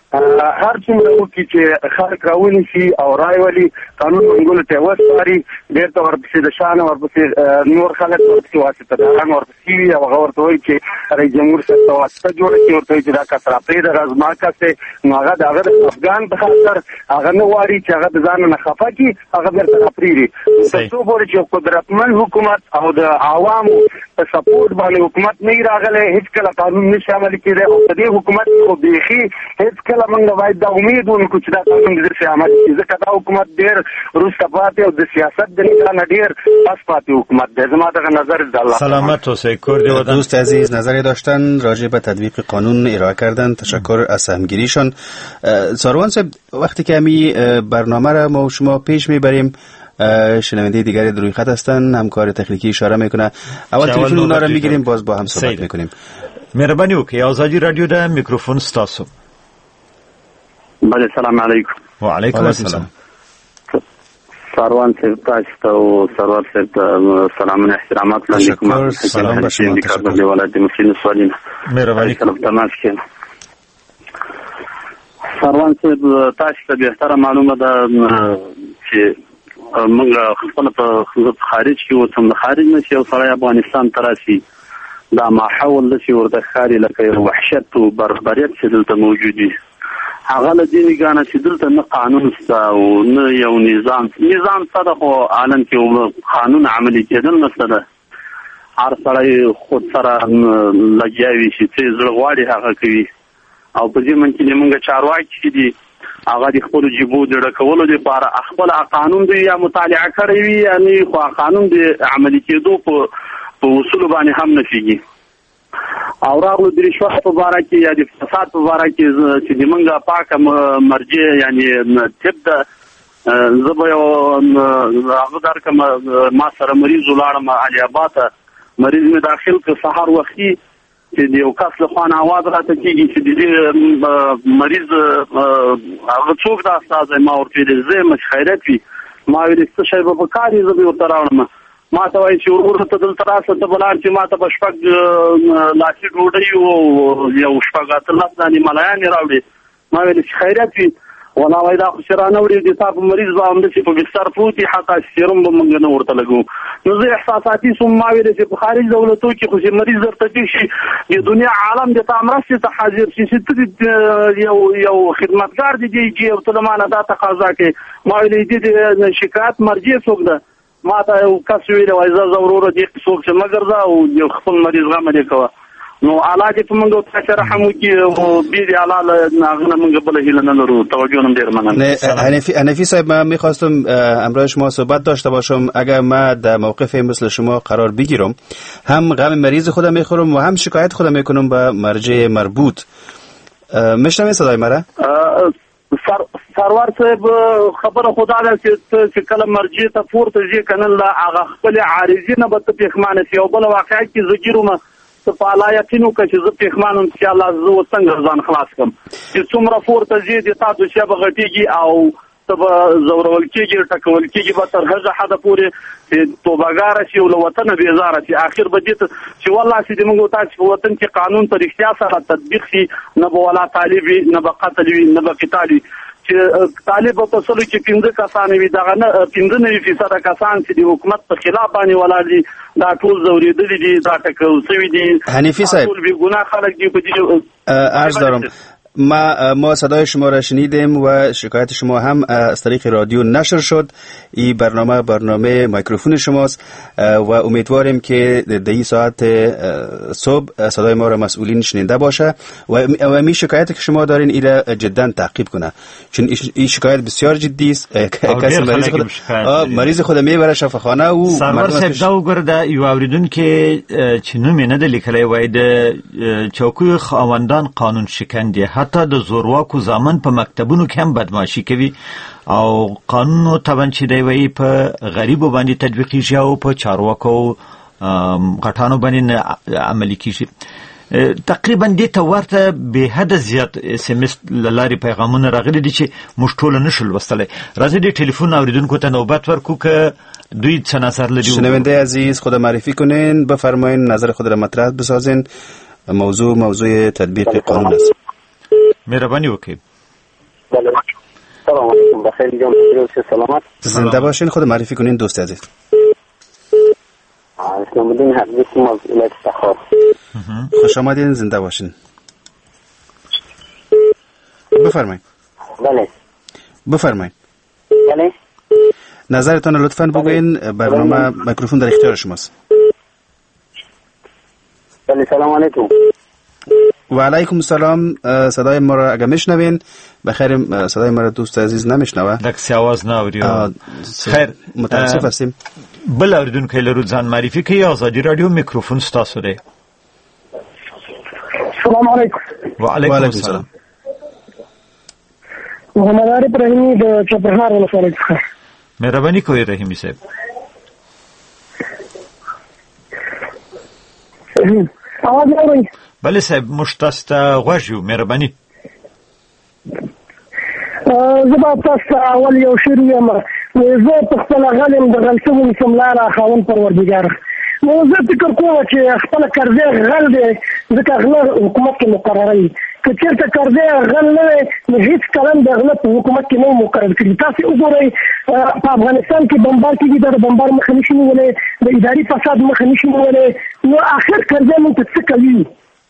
هر څومره وکړي چې خلک راونی شي او رای ولي قانون منګولو ته وسپاري بیرته ورپسې د شان ورپسې نور خلک ورپسې واسطه داران ورپسې وي او هغه ورته وایي چې رئیس جمهور صاحب ته واسطه جوړه کړي ورته وایي چې دا کس را پرېږده رزما کس دی نو هغه د هغه د افغان په خاطر هغه نه غواړي چې هغه د ځان نه خفه کړي هغه بیرته را پرېږدي تر څو پورې چې قدرتمن حکومت او د عوامو په سپورټ باندې حکومت نه راغلی هېڅکله قانون نشي عملي کېدی او په دې حکومت خو بیخي هېڅکله موږ باید دا امید ونکړو چې دا قانون داسې عملي کړي ځکه دا حکومت ډېر وروسته پاتې او د سیاست د نگاه نه ډېر پس پاتې حکومت دی زما دغه نظر د الله سلامت اوسئ کردی وطن. دوست عزیز نظری داشتن راجع به تطبیق قانون ارائه کردن. تشکر از سهمگیریشان. ساروان صاحب وقتی که همی برنامه را ما و شما پیش میبریم شنونده دیگری در روی خط هستن همکار تکنیکی اشاره میکنه اول تلفن اونا را میگیریم باز با هم صحبت میکنیم. مهرباني وکړئ آزادی رادیو د میکروفون ستاسو. بله سلام علیکم. وعلیکم السلام. ساروان صاحب تاسو ته او سرور صاحب ته سلامونه احترامات وړاندې کوم. سلام به شما. تشکر د ولایت مسلمان سوالین. مهرباني کړئ تماس کړئ. ساروان صاحب تاسو ته به معلومه ده چې موږ خپل په خارج کې وڅم خارج نه چې سړی افغانستان تراسي دا ماحول د ورته خاري لکه وحشت او بربریت چې دلته موجود دي هغه له دې نگانه چې دلته نه قانون شته او نه یو نظام نظام څه خو عالم کې قانون عملي کېدل نشته ده هر سړی خود سره لګیاوي چې څه زړه غواړي هغه کوي او په دې من کې موږ چارواکي دي هغه د خپل جيبو د ډکولو لپاره خپل قانون دی یا مطالعه کړی وي یعنی خو قانون دی عملي کېدو په په اصول باندې هم نشيږي او راغلو د رشوت په اړه کې یا د فساد په اړه کې چې د منګه پاکه مرجع یعنی تبدا زبې او هغه درکم ما سره مریض ولاړم علي آباد مریض می داخل ک سحر وختي چې د یو کس له خوانه आवाज راته کیږي چې د مریض هغه څوک دا استاد ما ورته دې زه مش خیرت وي ما ویل څه شی په کاري زبې ورته راوړم ما ته وایي چې ورته دلته راسه ته بلار چې ما ته بشپک لاسي ډوډۍ او یو شپږات الله ځاني ملایان راوړي ما ویل چې خیرت وي ولا وای دا خو شرانه وړي د تاسو مریض باندې چې په بستر پروتي حتی سیروم به موږ نه ورته لګو نو زه احساساتي سم ما ویل چې په خارج دولتو کې خو مریض درته شي د دنیا عالم د تامرسته ته حاضر شي چې یو یو خدمتګار دي چې یو تلمانه دا تقاضا کوي ما ویل دې شکایت مرجع څوک ده ما ته یو کس ویل وای زه ضرورت دې څوک چې مګر دا او یو خپل مریض غم دې کوه نو علاج په موږ ته رحم وکي او بيدي علاله ناغنه موږ بل هیله نه لرو توجه نم ډیر مننه. حنفی حنفی صاحب من میخواستم امروز شما صحبت داشته باشم اگر ما در موقف مثل شما قرار بگیرم هم غم مریض خودم میخورم و هم شکایت خودم میکنم به مرجع مربوط. میشنوید صدای مرا؟ سرور صاحب خبره خدا ده چې کله مرجع ته پورته ځي کنه لا هغه خپل عارضی نه به تخمانه سی او بل واقعي کې زګیرومه فعالیتونو کې چې زه پېښمانم چې الله زو څنګه ځان خلاص کم چې څومره پورته ځي د تاسو چې بغټيږي او تب زورول کېږي ټکول کېږي به تر هغه حد پورې چې توبګار شي او وطن بیزار شي اخر به دې چې والله چې موږ تاسو په وطن کې قانون په رښتیا سره تطبیق شي نه به ولا طالب نه به قتل وي نه به قتال چې طالب په څلو کې پنځه کسان وي دغه نه پنځه نه فیصد کسان چې د حکومت په خلاف باندې ولادي دا ټول زوریدلي دي دا ټکو سوي دي حنیفی صاحب ټول به ګناه خلک دي په دې عرض دارم ما ما صدای شما را شنیدیم و شکایت شما هم از طریق رادیو نشر شد. این برنامه برنامه میکروفون شماست و امیدواریم که در این ساعت صبح صدای ما را مسئولین شنیده باشه و می شکایتی که شما دارین ایره جدا تعقیب کنه چون این شکایت بسیار جدی است. کسی مریض خود مریض خود میبره شفاخانه و سرور صاحب دا وګرځه یو اوریدونکو چې نوم نه د لیکلای وای د چوکو خواندان قانون شکندي حتی د زورواکو زامن په مکتبونو کې هم بدمعشي کوي او قانون طبعا چې دی وایي په غریبو باندې تطبیقیږي او په چارواکو غټانو باندې عملي کیږي. تقریبا دې ته ورته به حد زیات اس ام اس لاري پیغامونه راغلي دي چې موږ ټول نشو لوستلای. راځي د ټلیفون اوریدونکو ته نوبت ورکو که دوی څه نظر لري. شنونده عزیز خود معرفی کنین بفرمایین نظر خود را مطرح بسازین. موضوع موضوع تطبیق قانون است. مهرباني وکړئ. بخیر جان سلامت. زنده باشین. خود معرفی کنین دوست عزیز. اسلام الدین حبیبی از ولایت تخار. خوش آمدین. زنده باشین. بفرمایید. بله. بفرمایید. بله. نظرتان لطفاً بگوین. برنامه میکروفون در اختیار شماست. بله سلام علیکم. و علیکم السلام. صدای ما را اگه میشنوین بخیر. صدای ما را دوست عزیز نمیشنوه. دکسی آواز ناوری. خیر متاسف هستیم. بل اوریدونکو لرو ځان معرفي کوي. آزادي رادیو میکروفون ستاسو دی. سلام علیکم. و علیکم السلام. محمد عارف رحیمی د چپرهار ولسوالۍ څخه. مهرباني کوئ رحیمی صاحب. اواز اورئ؟ بله صاحب موږ تاسو ته غوږ یو. مهرباني. زه به تاسو ته اول یو شعر یم. زه په خپله غل یم د غل شوي نیسم لاره خاوند پروردګار. نو زه فکر کوم چې خپله قرضې غل دی ځکه غله حکومت کې مقرره وي. که چېرته قرضې غل نه وی نو هېڅ کلن د غله په حکومت کې نه وي مقرر کړي. تاسې وګورئ په افغانستان کې بمبار کېږي. دا د بمبار مخه نشي نیولی، د اداري فساد مخه نشي نیولی. نو آخر قرضې موږ ته څه کوي؟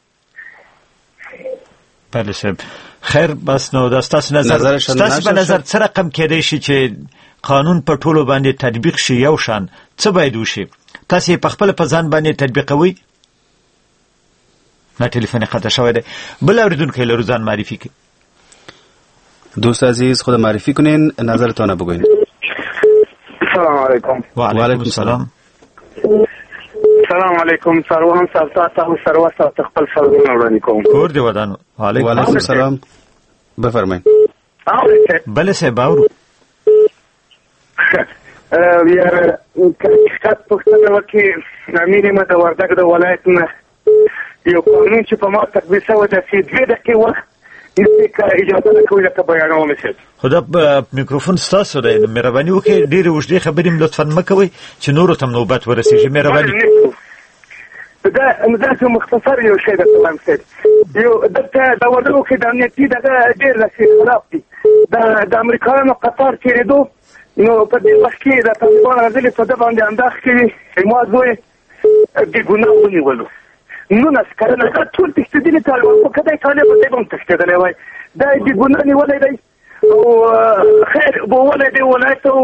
بله صاحب خیر. بس نو دا ستاسو نظر ستاسو په نظر څه رقم کېدی شي چې قانون په ټولو باندې تطبیق شي یو شان؟ څه باید وشي؟ تاسو په خپل په ځان باندې تطبیقوي؟ نه ټلیفون قطع شوی دی. بل اوریدونکو لرو ځان معرفي کړئ. دوست عزیز خود معرفی کنین. نظرتان بگوین. سلام علیکم. و علیکم السلام. سلام علیکم. سروان صاحب تاسو سروان صاحب خپل سلام وړاندې کوم. کور دی ودان. و علیکم السلام. بفرمایئ. بله صاحب اورو. بیا کښت پوښتنه وکړي. امیر ما د وردګ د ولایت نه یو قانون چې په ما تطبیق شوی د دوې دقیقې وخت اجازه نه کوي لکه بیانوم شي. خو دا میکروفون ستاسو دی. مهرباني وکړئ ډېرې اوږدې خبرې لطفا مه کوئ چې نورو ته نوبت ورسېږي. مهرباني. دا داسې مختصر یو شی درته وایم صاحب. یو دلته د وردګو کې د امنیتي دغه ډېر رسۍ خلاف دي. د امریکایانو قطار تېرېدو نو په دې وخت کې د طالبان راځلي په ده باندې انداز کوي چې ما زوی بې ګناه ونیولو. نولس کلنه دا ټول تښتېدلي طالبان خو که دی طالب دی به هم تښتېدلی وای. دا یې بې ګناه نیولی دی او خیر بولی دی ولایت ته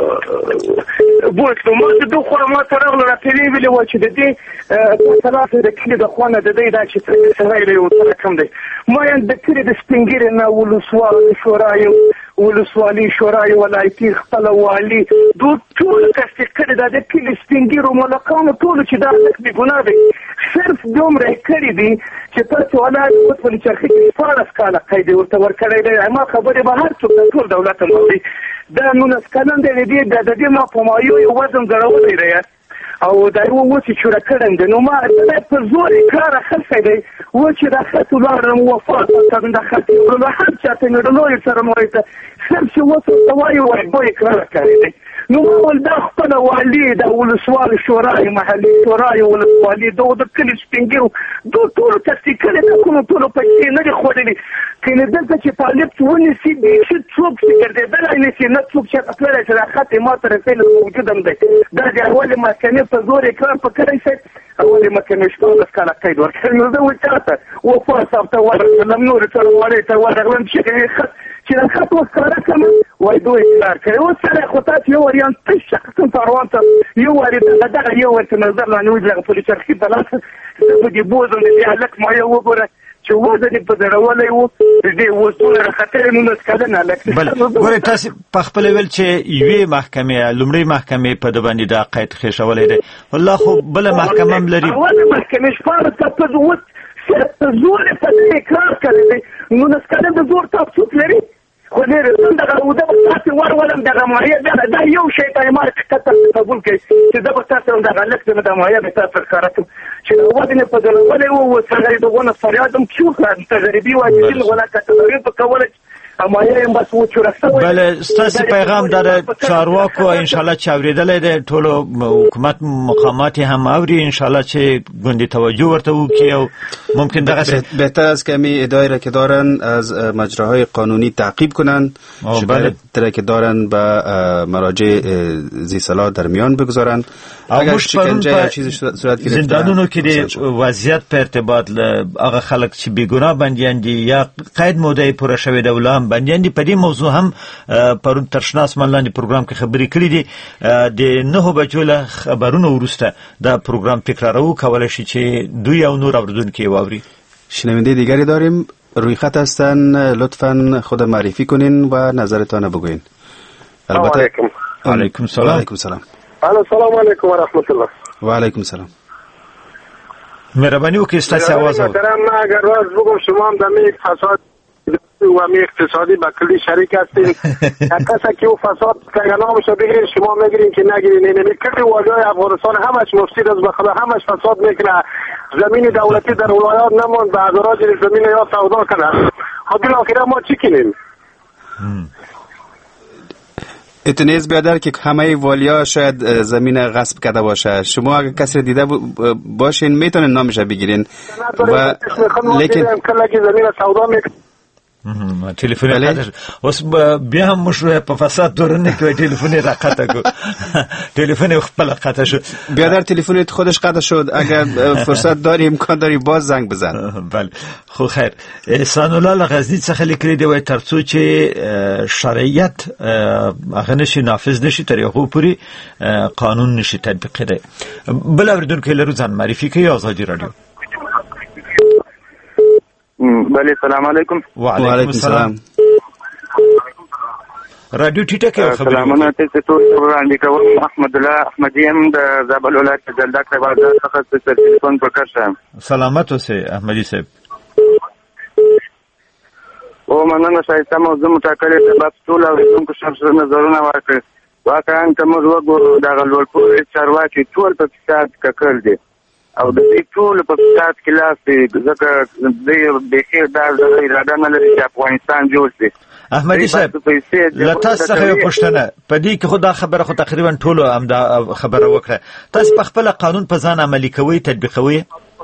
بوتلو. ما د ده خوا ما ته راغله راپېلې ویلې وه چې د دې ثلاثه د کلي د خوا نه د دی دا چې سړی دی او څه رقم دی. ما یې د کلي د سپین ږیرې نه ولسوال شورای ولسوالي شورای ولایتي خپله والي دو ټول تصدیق کړي. دا د کلي سپین ږیرو ملکانو ټولو چې دا هلک بې ګناه دی صرف دومره یې کړي دي چې تاسو ولایت وسولي چرخي کې شپاړس کاله قید یې ورته ورکړی دی. ما خبرې به هر څوک د ټول دولت هم اوري. دا نولس کلن دی. د دې د دې ما په مایو یې وزن ځړولی دی او دا یو اوس یې چوره کړی دی. نو ما په زور یې کار اخیستی دی. و چې دا خط ولاړم وفات کړم دا خط یې وړلو هر چا ته مې ډلوی سره مې ورته صرف چې اوس ورته وایي وایي بو یې کړی کړی دی. نو ما ویل دا خپله والي د ولسوال شورای محلي شورای ولسوالي د د کلي سپین ږیرو دو ټولو تصدیق کړی دا کومو ټولو پیسې نه دي خوړلي. که نه دلته چې طالب ونیسي بیخي څوک چې ګرځېدلی نشي نه څوک چېرته تللی چې دا خط یې ما ته رسېلی موجود هم دی. دا د اولې محکمې په زور یې کار په کړی صاحب. اولې محکمې شپاړس کاله قید ورکړی. نو زه اوس چا ته وفا صاحب ته ورغلم نورې څلورواړۍ ته ورغلم چې خط چې دا خط اوس کاره کړم وایي دوی اقرار کړی. اوس سړی خو تاسو یو وار یان تش شخصا کاروان ته یو وارې دغه یو ورته نظر لاندې وځي هغه پولي چرخي ته لاس زه دې بوزم د دې هلک ما یې وګوره چې وزن یې په زړولی و د دې اوس ټوله راختلی نولس کلن هلک. ګورئ تاسې په خپله ویل چې یوې محکمې لومړۍ محکمې په ده باندې دا قید خېښولی دی. والله خو بله محکمه هم لري. اولې محکمې شپاړس کاله په اوس په زور یې په دې اقرار کړی دی. نولس کلن د زور تاسو څوک لري؟ خو ډېر دغه اوده به تاسې ورولم دغه مایه دا یو شی ته یې ما کته قبول کړئ چې زه به تاسو هم دغه هلک ته د مایه به تاسو ښکاره کړم چې د وزن یې په ځړولی و اوس هغه یې د ونه فریاد هم کښېوښه تجربي واجبین غلا کټلري په کوله مایه بس و چورسته بله ستاسو پیغام داره چارواکو ان شاء الله چې اوریدل دي ټول حکومت مقامات هم اوري ان شاء الله چې ګوندې توجه ورته وکړي او ممکن دغه بهتر از کمی ادعایی را که دارن از مجراهای قانونی تعقیب کنن شبهه که دارن به مراجع ذی صلاح در میان بگذارن اگر شکنجه یا چیزی صورت گرفته زندانونو کې د وضعیت په ارتباط له هغه خلک چې بیګناه بندیان دي یا قید موده پوره شوی د ولام بندیان دي په دې موضوع هم پرون ترشناس ملاندې پروګرام کې خبرې کړې دي د نه بجو له خبرونو وروسته دا پروګرام تکرارو کولای شي چې دوی او نور اوریدونکو واوري. شنونده دیگری داریم روی خط هستن، لطفاً خود معرفی کنین و نظرتان بگوین. البته علیکم علیکم سلام. علیکم سلام. السلام علیکم و رحمت الله. و علیکم سلام. مهربانی وکړئ ستاسو आवाज اورم. ما اگر راز بگم شما هم در می فساد و می اقتصادی با کلی شریک هستین. کسا که او فساد کنگه نامشو بگیرین شما میگیرین که نگیرین. نمی کلی واجهای افغانستان همش مفسید از بخدا همش فساد میکنه. زمین دولتی در ولایات نموند به اغراض زمین یا سودا کنه. خب بالاخره ما چی کنیم؟ اتنیز بیادر که همه والیا شاید زمین غصب کرده باشه. شما اگر کسی دیده باشین میتونین نامش بگیرین و لیکن کله که زمین سودا میکنه تلفن قطع اوس بیا هم مشروع په فساد دورنه کې تلفن را قطع کو تلفن خپل قطع شد. بیادر تلفنت خودش قطع شد. اگر فرصت داری امکان داری باز زنگ بزن. بله خو خیر. احسان الله غزنی څخه لیکلي دی وای ترڅو چې شرعیت هغه نشي نافذ نشي تر یو پوری قانون نشي تطبیق کړي. بل اوریدونکو لرو ځان معرفي کوي آزادی رادیو. بله سلام علیکم. و علیکم السلام. رادیو ټیټه کې خبرې سلامونه تاسو ته وړاندې کوم. احمد الله احمدی هم د زابل ولایت جلدک بازار څخه ستاسو ټلیفون پر کړم. سلامت اوسه احمدی صاحب. او مننه شایسته موضوع متکلم سبب ټول اوریدونکو شخصي نظرونه ورکړي. واقعا کوم وګورو دا غلولپور چارواکي ټول په فساد ککړ دي او د دې ټول په فساد کې لاس دی ځکه د بخیر دا اراده نه لري چې افغانستان جوړ شي. احمدی صاحب لته څخه یو پښتنه په دې کې خدا خبره خو تقریبا ټول هم دا خبره وکړه. تاسو په خپل قانون په ځان عملي کوي تطبیقوي؟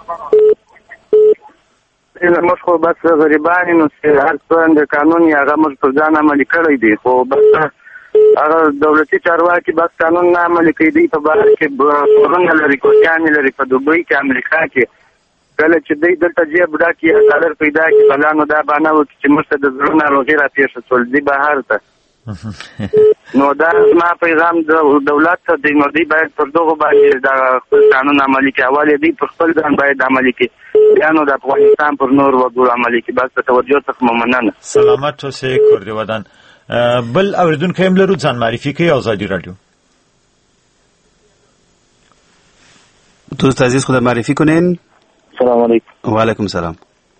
موږ خو بس غریبان نو هر څنګه د قانون یا هغه موږ په ځان عملي کړی دی خو بس هغه دولتي چارواکي بس قانون نه عملي کوي. دی په بهر کې ورونه لري کوټیان لري په دوبۍ کې امریکا کې کله چې دی دلته جیب بډا کې ډالر پیدا کې بلانو دا باندې وکړي چې موږ ته د زړه ناروغي را پیښه شول دی بهر ته نو دا ما پیغام د دولت ته دی نو دی باید پر دغه باندې دا قانون عملي کوي. اول دی په خپل ځان باید عملي کوي بیا نو د افغانستان پر نور وګړو عملي کوي. بس په توجه څخه مننه. سلامت اوسئ کوردی ودان. بل اوریدونکو هم لرو ځان معرفي کوي آزادی رادیو. دوست عزیز خود معرفی کنین. سلام علیکم. و علیکم سلام.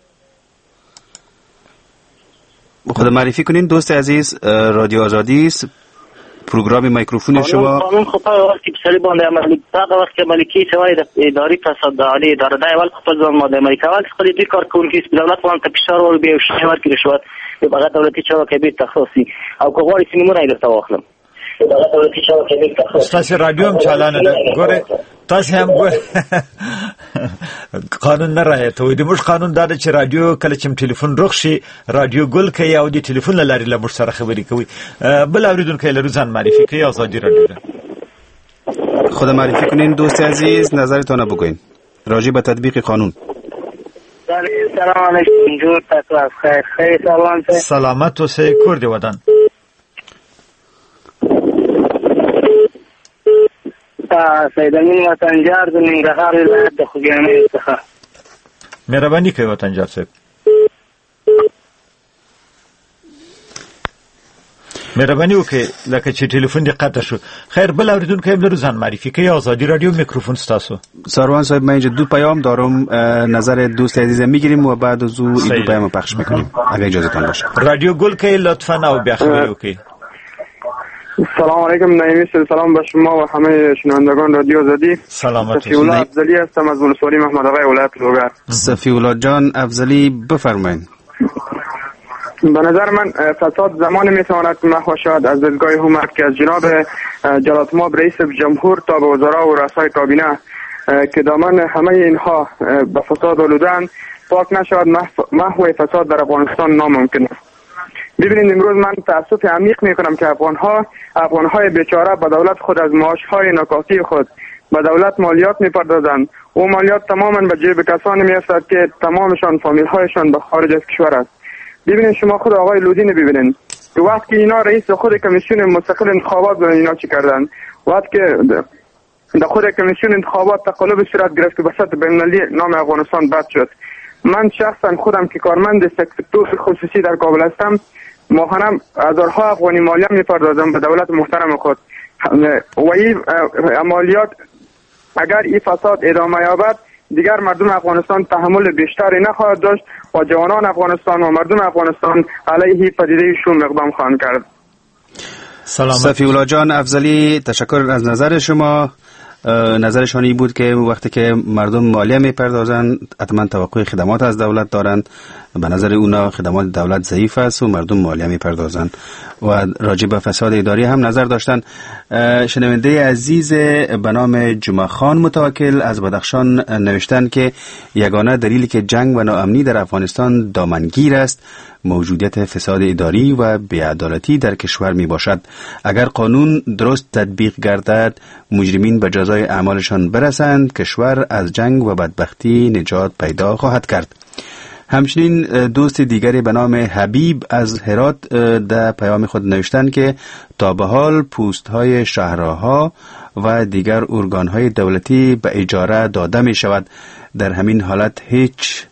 خود معرفی کنین دوست عزیز. رادیو آزادی است. پروگرام میکروفون شما. قانون خو په وخت کې سړي باندې عملي هغه وخت کې ملکی شوی د اداري فساد د عالی اداره د اول خپل ځان باندې امریکا ول خپل دې کار کوونکي په دولت باندې فشار ور به شي ورکړي رشوت په هغه دولتي چارواکي به تخصصي او کوغوري سیمونه یې درته واخلم. تاسو رادیو هم چالانه ده ګوره تاسو هم ګوره قانون نه راځي ته د موږ قانون دا چې رادیو کله چې ټلیفون روغ شي رادیو ګل کوي او د ټلیفون لاري له موږ سره خبرې کوي. بل اوریدونکو لرو ځان معرفي کوي آزادی رادیو ده. خود معرفی کنین دوست عزیز نظرتون بگوین راجع به تطبیق قانون. سلام علیکم جور تاسو خیر خیر سلام سلامت اوسئ کوردی ودان. سید امین وطنجار د ننګرهار ولایت د خوږیاڼي څخه. مهرباني کوي وطنجار صاحب. مهرباني وکړئ لکه چې ټلیفون دې قطع شو. خیر بل اوریدونکو هم لرو ځان معرفي کوي آزادی رادیو میکروفون ستاسو. ساروان صاحب من اینجا دو پیام دارم نظر دوست عزیزم میگیریم و بعد از او این دو پیام پخش میکنیم اگه اجازهتان باشه. رادیو گل کوي لطفا او بیا خبرې وکړئ. سلام علیکم. نایمی سلام به شما و همه شنوندگان رادیو آزادی. سلامت. صفی الله افضلی هستم از ولسوالی محمد آقای ولایت لوگر. صفی الله جان افضلی بفرمایید. به نظر من فساد زمان میتواند محو شود از دیدگاه حکومت که از جناب جلالت مآب رئیس جمهور تا به وزرا و رؤسای کابینه که دامن همه اینها به فساد آلودند پاک نشود، محو فساد در افغانستان ناممکن است. ببینید امروز من تأسف عمیق میکنم که افغانها افغانهای بیچاره به دولت خود از معاشهای ناکافی خود به دولت مالیات میپردازند. او مالیات تماما به جیب کسانی میافتد که تمامشان فامیل هایشان به خارج از کشور است. ببینید شما خود آقای لودین ببینید که وقتی اینا رئیس خود کمیسیون مستقل انتخابات بودن اینا چی کردن، وقتی که در خود کمیسیون انتخابات تقلب صورت گرفت که به سطح بین‌المللی نام افغانستان بد شد. من شخصا خودم که کارمند سکتور خصوصی در کابل هستم ماهانه هزارها افغانی مالیه میپردازم به دولت محترم خود و این مالیات اگر این فساد ادامه یابد دیگر مردم افغانستان تحمل بیشتری نخواهد داشت و جوانان افغانستان و مردم افغانستان علیه پدیده شوم اقدام خواهند کرد. صفی الله جان افضلی، تشکر از نظر شما. نظرشان این بود که وقتی که مردم مالیه میپردازن حتما توقع خدمات از دولت دارند. به نظر اونا خدمات دولت ضعیف است و مردم مالیه میپردازن و راجع به فساد اداری هم نظر داشتن. شنونده عزیز به نام جمعه خان متوکل از بدخشان نوشتن که یگانه دلیلی که جنگ و ناامنی در افغانستان دامنگیر است موجودیت فساد اداری و بی‌عدالتی در کشور می باشد. اگر قانون درست تطبیق گردد مجرمین به جزای اعمالشان برسند کشور از جنگ و بدبختی نجات پیدا خواهد کرد. همچنین دوست دیگری به نام حبیب از هرات در پیام خود نوشتن که تا به حال پوست های شهرها و دیگر ارگان دولتی به اجاره داده می شود. در همین حالت هیچ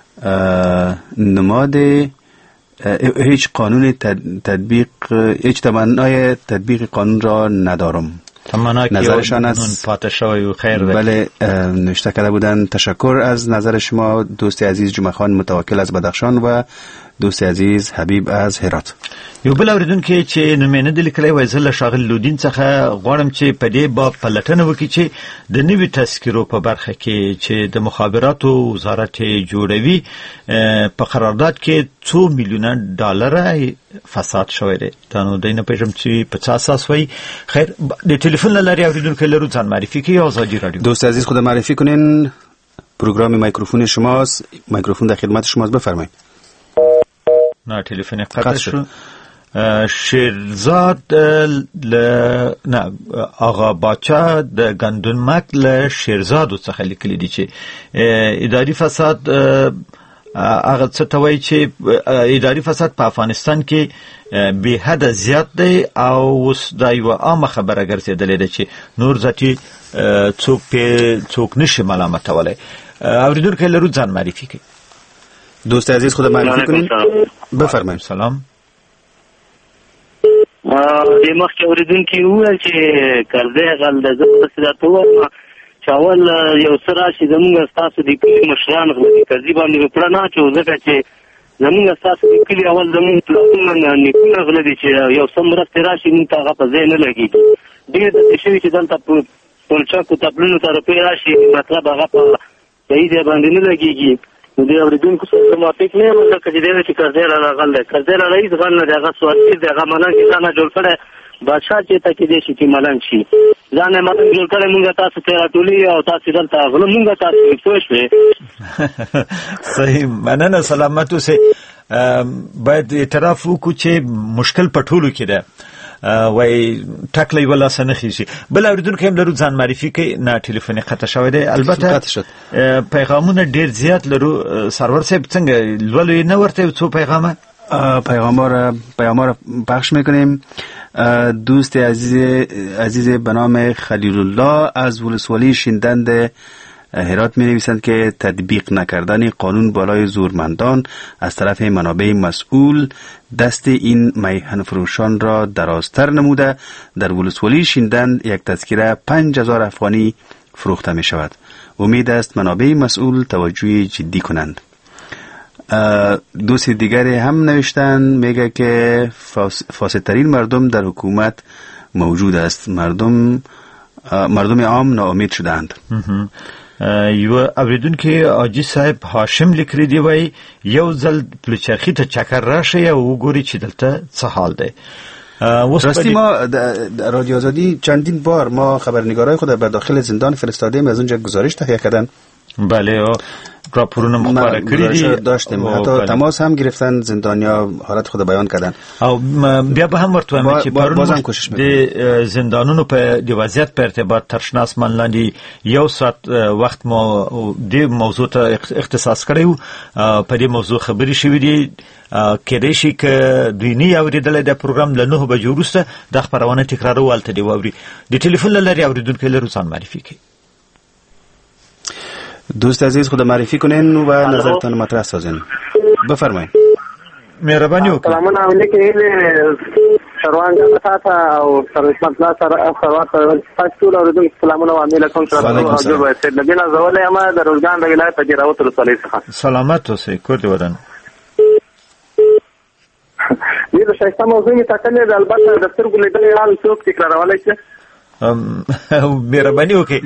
نماد هیچ قانون تطبیق هیچ تمنای تطبیق قانون را ندارم. نظرشان از پادشاهی و خیر بله نوشته کرده بودن. تشکر از نظر شما دوست عزیز جمعه خان متوکل از بدخشان و دوست عزیز حبیب از هرات. یو بل اوریدونکو چې نومینه د لیکلای وای زله شاغل لودین څخه غواړم چې په دې باب پلټنه وکړي چې د نوي تذکرو په برخه کې چې د مخابراتو وزارت جوړوي په قرارداد کې څو میلیونه ډالر فساد شوی دی. دا نو دینه پېژم چې په څه اساس وای. خیر د ټلیفون لاري اوریدونکو لرو ځان معرفي کوي آزادی رادیو. دوست عزیز خود معرفی کنین. پروگرام میکروفون شماست. میکروفون در خدمت شماست، بفرمایید. نه تلفن قطع شد. شیرزاد ل نه آقا باچا د گندونمک ل شیرزاد څخه لیکلی دی چې اداري فساد هغه څه ته وایي چې اداري فساد په افغانستان کې به حد زیات دی او اوس دا یو عامه خبره ګرځېدلې ده چې نور ذاتي څوک په څوک نشي ملامتولی. اوریدونکو لرو ځان معرفي کوي. دوست عزیز خود معرفی کنین. بفرمایید. سلام. د مخکې اوریدونکي وویل چې قرضې غل د زه پسې راته ووایم چې اول یو څه راشي زمونږ ستاسو د کلي مشران غلي قرضې باندې مې پړه نه اچوو ځکه چې زمونږ ستاسو د کلي اول زمونږ پلارونه نیکونه غله دي چې یو څه مرستې راشي مونږ ته هغه په ځای نه لګېږي. ډېر داسې شوي چې دلته پلچکو تپلونو ته روپۍ راشي مطلب هغه په صحیح ځای باندې نه لګېږي. نو د اورېدونکو سره موافق نه یم ځکه چې دی چې قرضې راله غل دی. قرضې راله هېڅ غل نه دی، هغه سوالګیر دی، هغه ملنګ یې ځانه جوړ کړی بادشاه چېرته کېدی شي چې ملنګ شي. ځان یې ملنګ جوړ کړی مونږ تاسو ته راټولي او تاسې دلته غله مونږ تاسو پوه شوې. صحیح مننه سلامت اوسئ. باید اعتراف وکړو چې مشکل په ټولو کې ده وای ټکلی ولا سنخي شي. بل اوریدونکو هم لرو ځان معرفي کوي. نه ټلیفون قطع شوی دی. البته پیغامونه ډیر زیات لرو. سرور صاحب څنګه لولو نه ورته څو پیغامه پیغام را پیغام را پخش میکنیم. دوست عزیز عزیز به نام خلیل الله از ولسوالی شیندند هرات می نویسند که تطبیق نکردن قانون بالای زورمندان از طرف منابع مسئول دست این میهن فروشان را درازتر نموده. در ولسوالی شیندند یک تذکره پنج هزار افغانی فروخته می شود. امید است منابع مسئول توجه جدی کنند. دوست دیگری هم نوشتن میگه که فاسدترین مردم در حکومت موجود است. مردم مردم عام ناامید شدند. یو اوریدونکو حاجی صاحب هاشم لیکلی دی وای یو ځل پلچرخی ته چکر راشه او وګوري چې دلته څه حال دی. راستی ما در رادیو آزادی چندین بار ما خبرنگارای خود به داخل زندان فرستادیم، از اونجا گزارش تهیه کردن. بله راپورونه مخبره کړی دي داشتیم، حتی بله. تماس هم گرفتن، زندانیا حالت خود بیان کردن. او بیا به هم ورته وایم چې بازم کوشش می‌کنیم د زندانونو په د وضعیت په ارتباط ترشناس من لاندې یو ساعت وخت ما د موضوع ته اختصاص کړیو، په دې موضوع خبرې شوې دي. کېدای شي که دوی نه اوریدل د پروګرام له نه بجو وروسته د خبرونه تکرارول ته دی ووري. د ټلیفون لري اوریدونکو له روزان معرفي کړي. دوست عزیز خود معرفی کنین و نظرتان مطرح سازین. بفرمایید. مهربانی وکړئ. سلامونه علیکم شروان جنتا او سرحد لا سره خبرات تاسو له ردون سلامونه علیکم سلام حضور وایي د بنا زول ما د روزګان د ولایت تجربه رسولي څخه سلامت اوسئ کور دی ودان. دې د شایسته موضوع می تکلې د البته د سترګو لیدلې حال څوک تکرارولای شي. مهربانی وکړئ.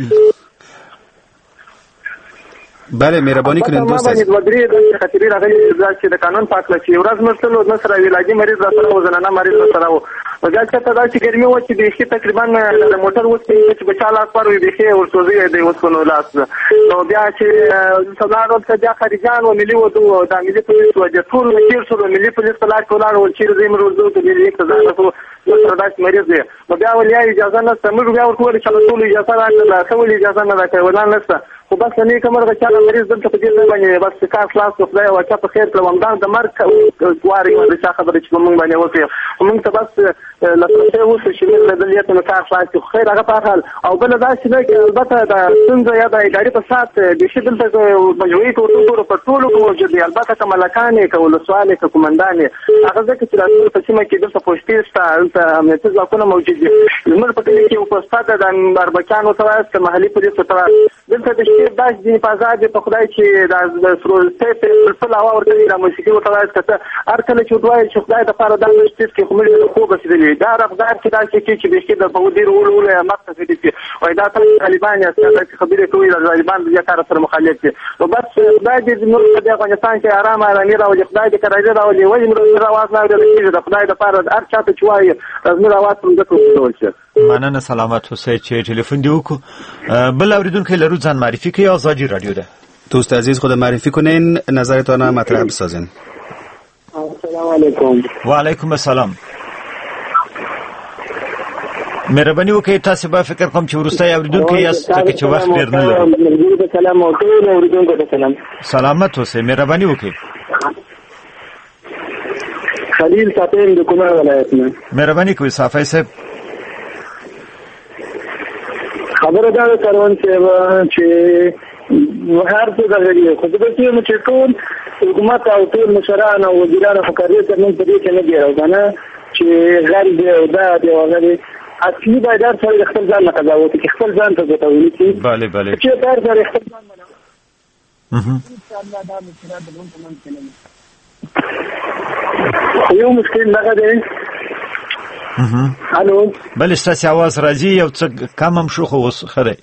بله مهربانی کنین دوست عزیز. ما باندې ودرې د خطرې راغلي چې د قانون پاتله چې ورځ مرسلو د سره ویلاجی مریض را سره و زنانه مریض را سره و وګال چې دا چې ګرمي و چې د شي تقریبا د موټر وڅ چې بچاله اکبر وي د شي ورسوځي د وڅونو لاس نو بیا چې صدارو ته بیا خارجان و ملي و دو د ملي پولیس و د ټول مشیر سره ملي پولیس په لار کولار ول چې زموږ ورزو ته د یک ځای نو سره داس مریض دی نو بیا ولیا اجازه نه سمږ بیا ورکول چې ټول اجازه راکړه ټول اجازه نه راکړه ولان نشته خو بس نه کومه چې مریض دلته په دې باندې بس کار خلاص خدای او چا په خیر کړم همدان د مرګ کواري د چا خبره چې موږ باندې وکړو موږ ته بس لکه اوس چې موږ د دې ته کار خلاص خیر هغه په حال او بل دا چې نه البته د څنګه یا د اداري په سات د شي دلته مجموعي ټول په ټولو کې چې البته کملکانې کول سوال کې کومندان هغه ځکه چې راځي په سیمه کې دلته پوښتنه ستاسو امنیتي ځواکونه موجود دي موږ په دې کې په استاد د اربکانو سره د محلي پولیسو سره دلته د شي داش دی په ځای په خدای چې د سروسته په ټول هوا ورته د موسیقي او تواس کته هر کله چې دوی چې خدای د فار د شتې کې کومې خو به دي دا رغدار چې دا چې چې به د په دې رول ول مقصد دي او دا طالبان یا څنګه خبرې کوي د طالبان د کار سره مخالف دي نو بس خدای دې نور د افغانستان کې آرام آرامي راوړي خدای دې کړی دا ولې وایي موږ راواز نه لري د خدای د فار هر چا ته چوي موږ راواز موږ ته ټول شي مننه سلامت اوسئ چې ټلیفون دی وکړو بل اوریدونکو له روزان معرفی کوي آزادی رادیو ده. دوست عزیز خود معرفی کنین نظرتان مطرح بسازین. السلام علیکم. و علیکم السلام. مهرباني وکړئ تاسو به فکر کوم چې ورسته اوریدونکو یاست چې وخت ډیر نه لري. سلام او ټول اوریدونکو ته سلام. سلامت اوسئ مهرباني وکړئ. خلیل صاحب د کومه ولایت نه. مهرباني کوئ صافی صاحب. خبره دا کاروان چې هر څه غوړي خو د دې چې ټول حکومت او ټول مشران او وزیران او کارګران ترمن په دې کې نه دی راغانه چې غیر دی او دا دی او غیر اصلي باید سره خپل ځان متداوت کی خپل ځان ته وتاوي کی bale bale چې دا سره خپل ځان منو اها الله دا مشران د لون تمام کړي یو مشکل نه دی. اها الو بل ستاسو आवाज راځي یو څه کم هم شو خو اوس خره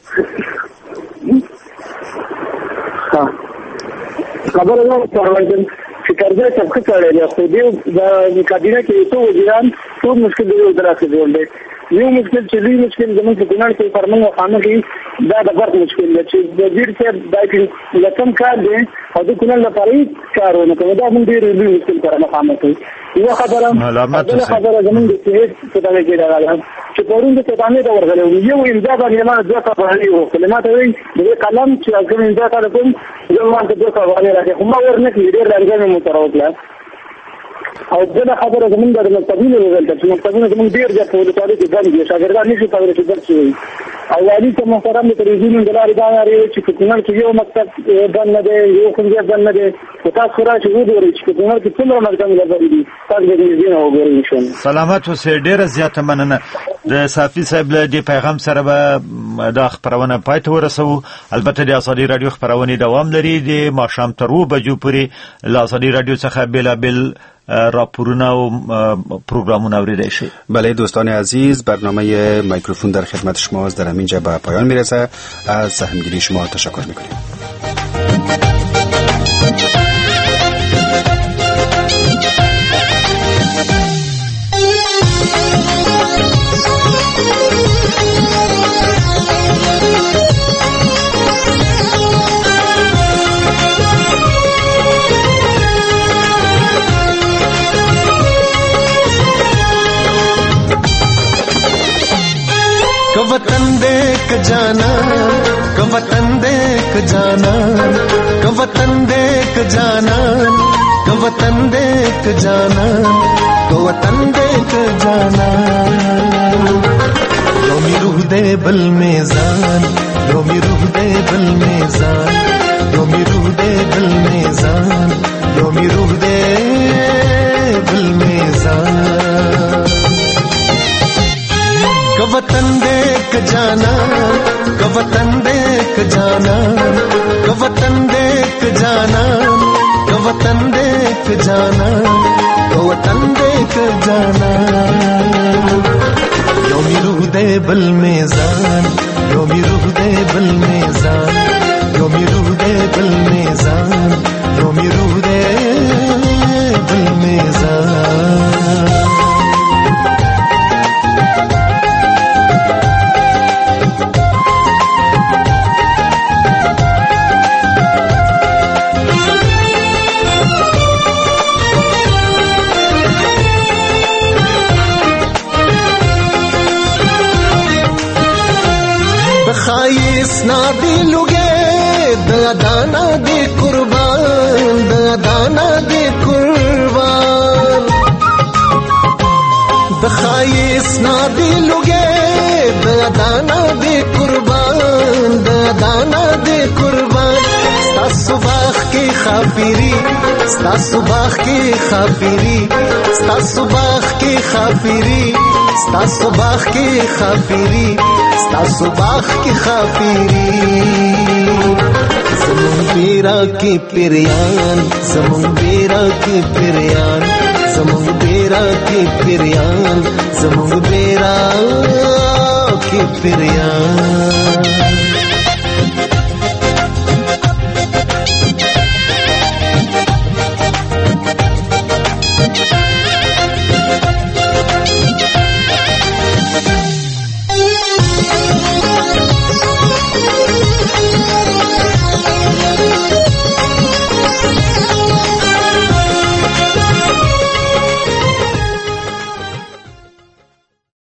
ها خبره نه پروايي چې کارګر څه څه کوي خو دې د کابینه کې ټول وزیران ټول مشکل دی درته جوړل یو مشکل چې دی مشکل زموږ په ګڼ کې فرمان او خانه کې دا د برق مشکل دی چې وزیر څه دایي لکم کار دی او د کونل لپاره کارونه کوي دا موږ ډېر لوی مشکل سره مخامخ یو یو خبره علامات خبره زموږ د څه څه دغه کې راغله چې پرون د تدامې دا ورغله یو امضا باندې ما ځکه په اړه یو کلمات وي د قلم چې اګر امضا کړم زموږ ته د کاروانه راځي خو ما ورنه کې ډېر لږه مو تراوله او دغه خبره زمونږ د مستقبل وزل چې مستقبل زمونږ ډیر ځکه په تاریخ کې باندې شاګردان نشي کولای چې درس او والی ته محترم د تلویزیون د لارې دا لري چې په کومه کې یو مکتب باندې دی یو څنګه باندې دی تاسو راځي وګورئ چې په کومه کې څومره مرګ لري تاسو دې دې نه وګورئ. سلامت اوسئ ډیره زیاته مننه. د صافي صاحب له دې پیغام سره به دا خبرونه پای ته ورسو. البته د ازادي رادیو خبرونه دوام لري د ماښام تر و بجو پورې له ازادي رادیو څخه بلابل راپورونه و پروگرامونه اوریدای شي. بله دوستان عزیز، برنامه میکروفون در خدمت شما در همینجا به پایان میرسه. از سهمگیری شما تشکر میکنیم. वतन देख जाना, क वतन देख जाना, क वतन देख जाना, क वतन देख जाना, क वतन देख जाना। योमी रूह दे बल में जान, योमी रूह दे बल में जान, योमी रूह दे बल में जान, योमी रूह दे बल में जान। वतन देख जाना, वतन देख जाना, वतन देख जाना, वतन देख जाना, वतन देख जाना। योमी रूह दे बल में जान, योमी रूह दे बल में जान, योमी रूह दे बल में जान, योमी रूह दे बल में जान। नादी लुगे दाना दे कुर्बान, दाना दे कुर्बान। बखाइस नादी लुगे दाना दे कुर्बान, दाना दे कुर्बान। स्ता सुबाख की खाफिरी, स्ता सुबाख की खाफिरी, स्ता सुबाख की खाफिरी, स्ता सुबाख की खाफिरी, स्ता सुबाख की खाफिरी। ज़मुन बेरा की पिरियान, ज़मुन बेरा की पिरियान, ज़मुन बेरा की पिरियान, ज़मुन बेरा की पिरियान।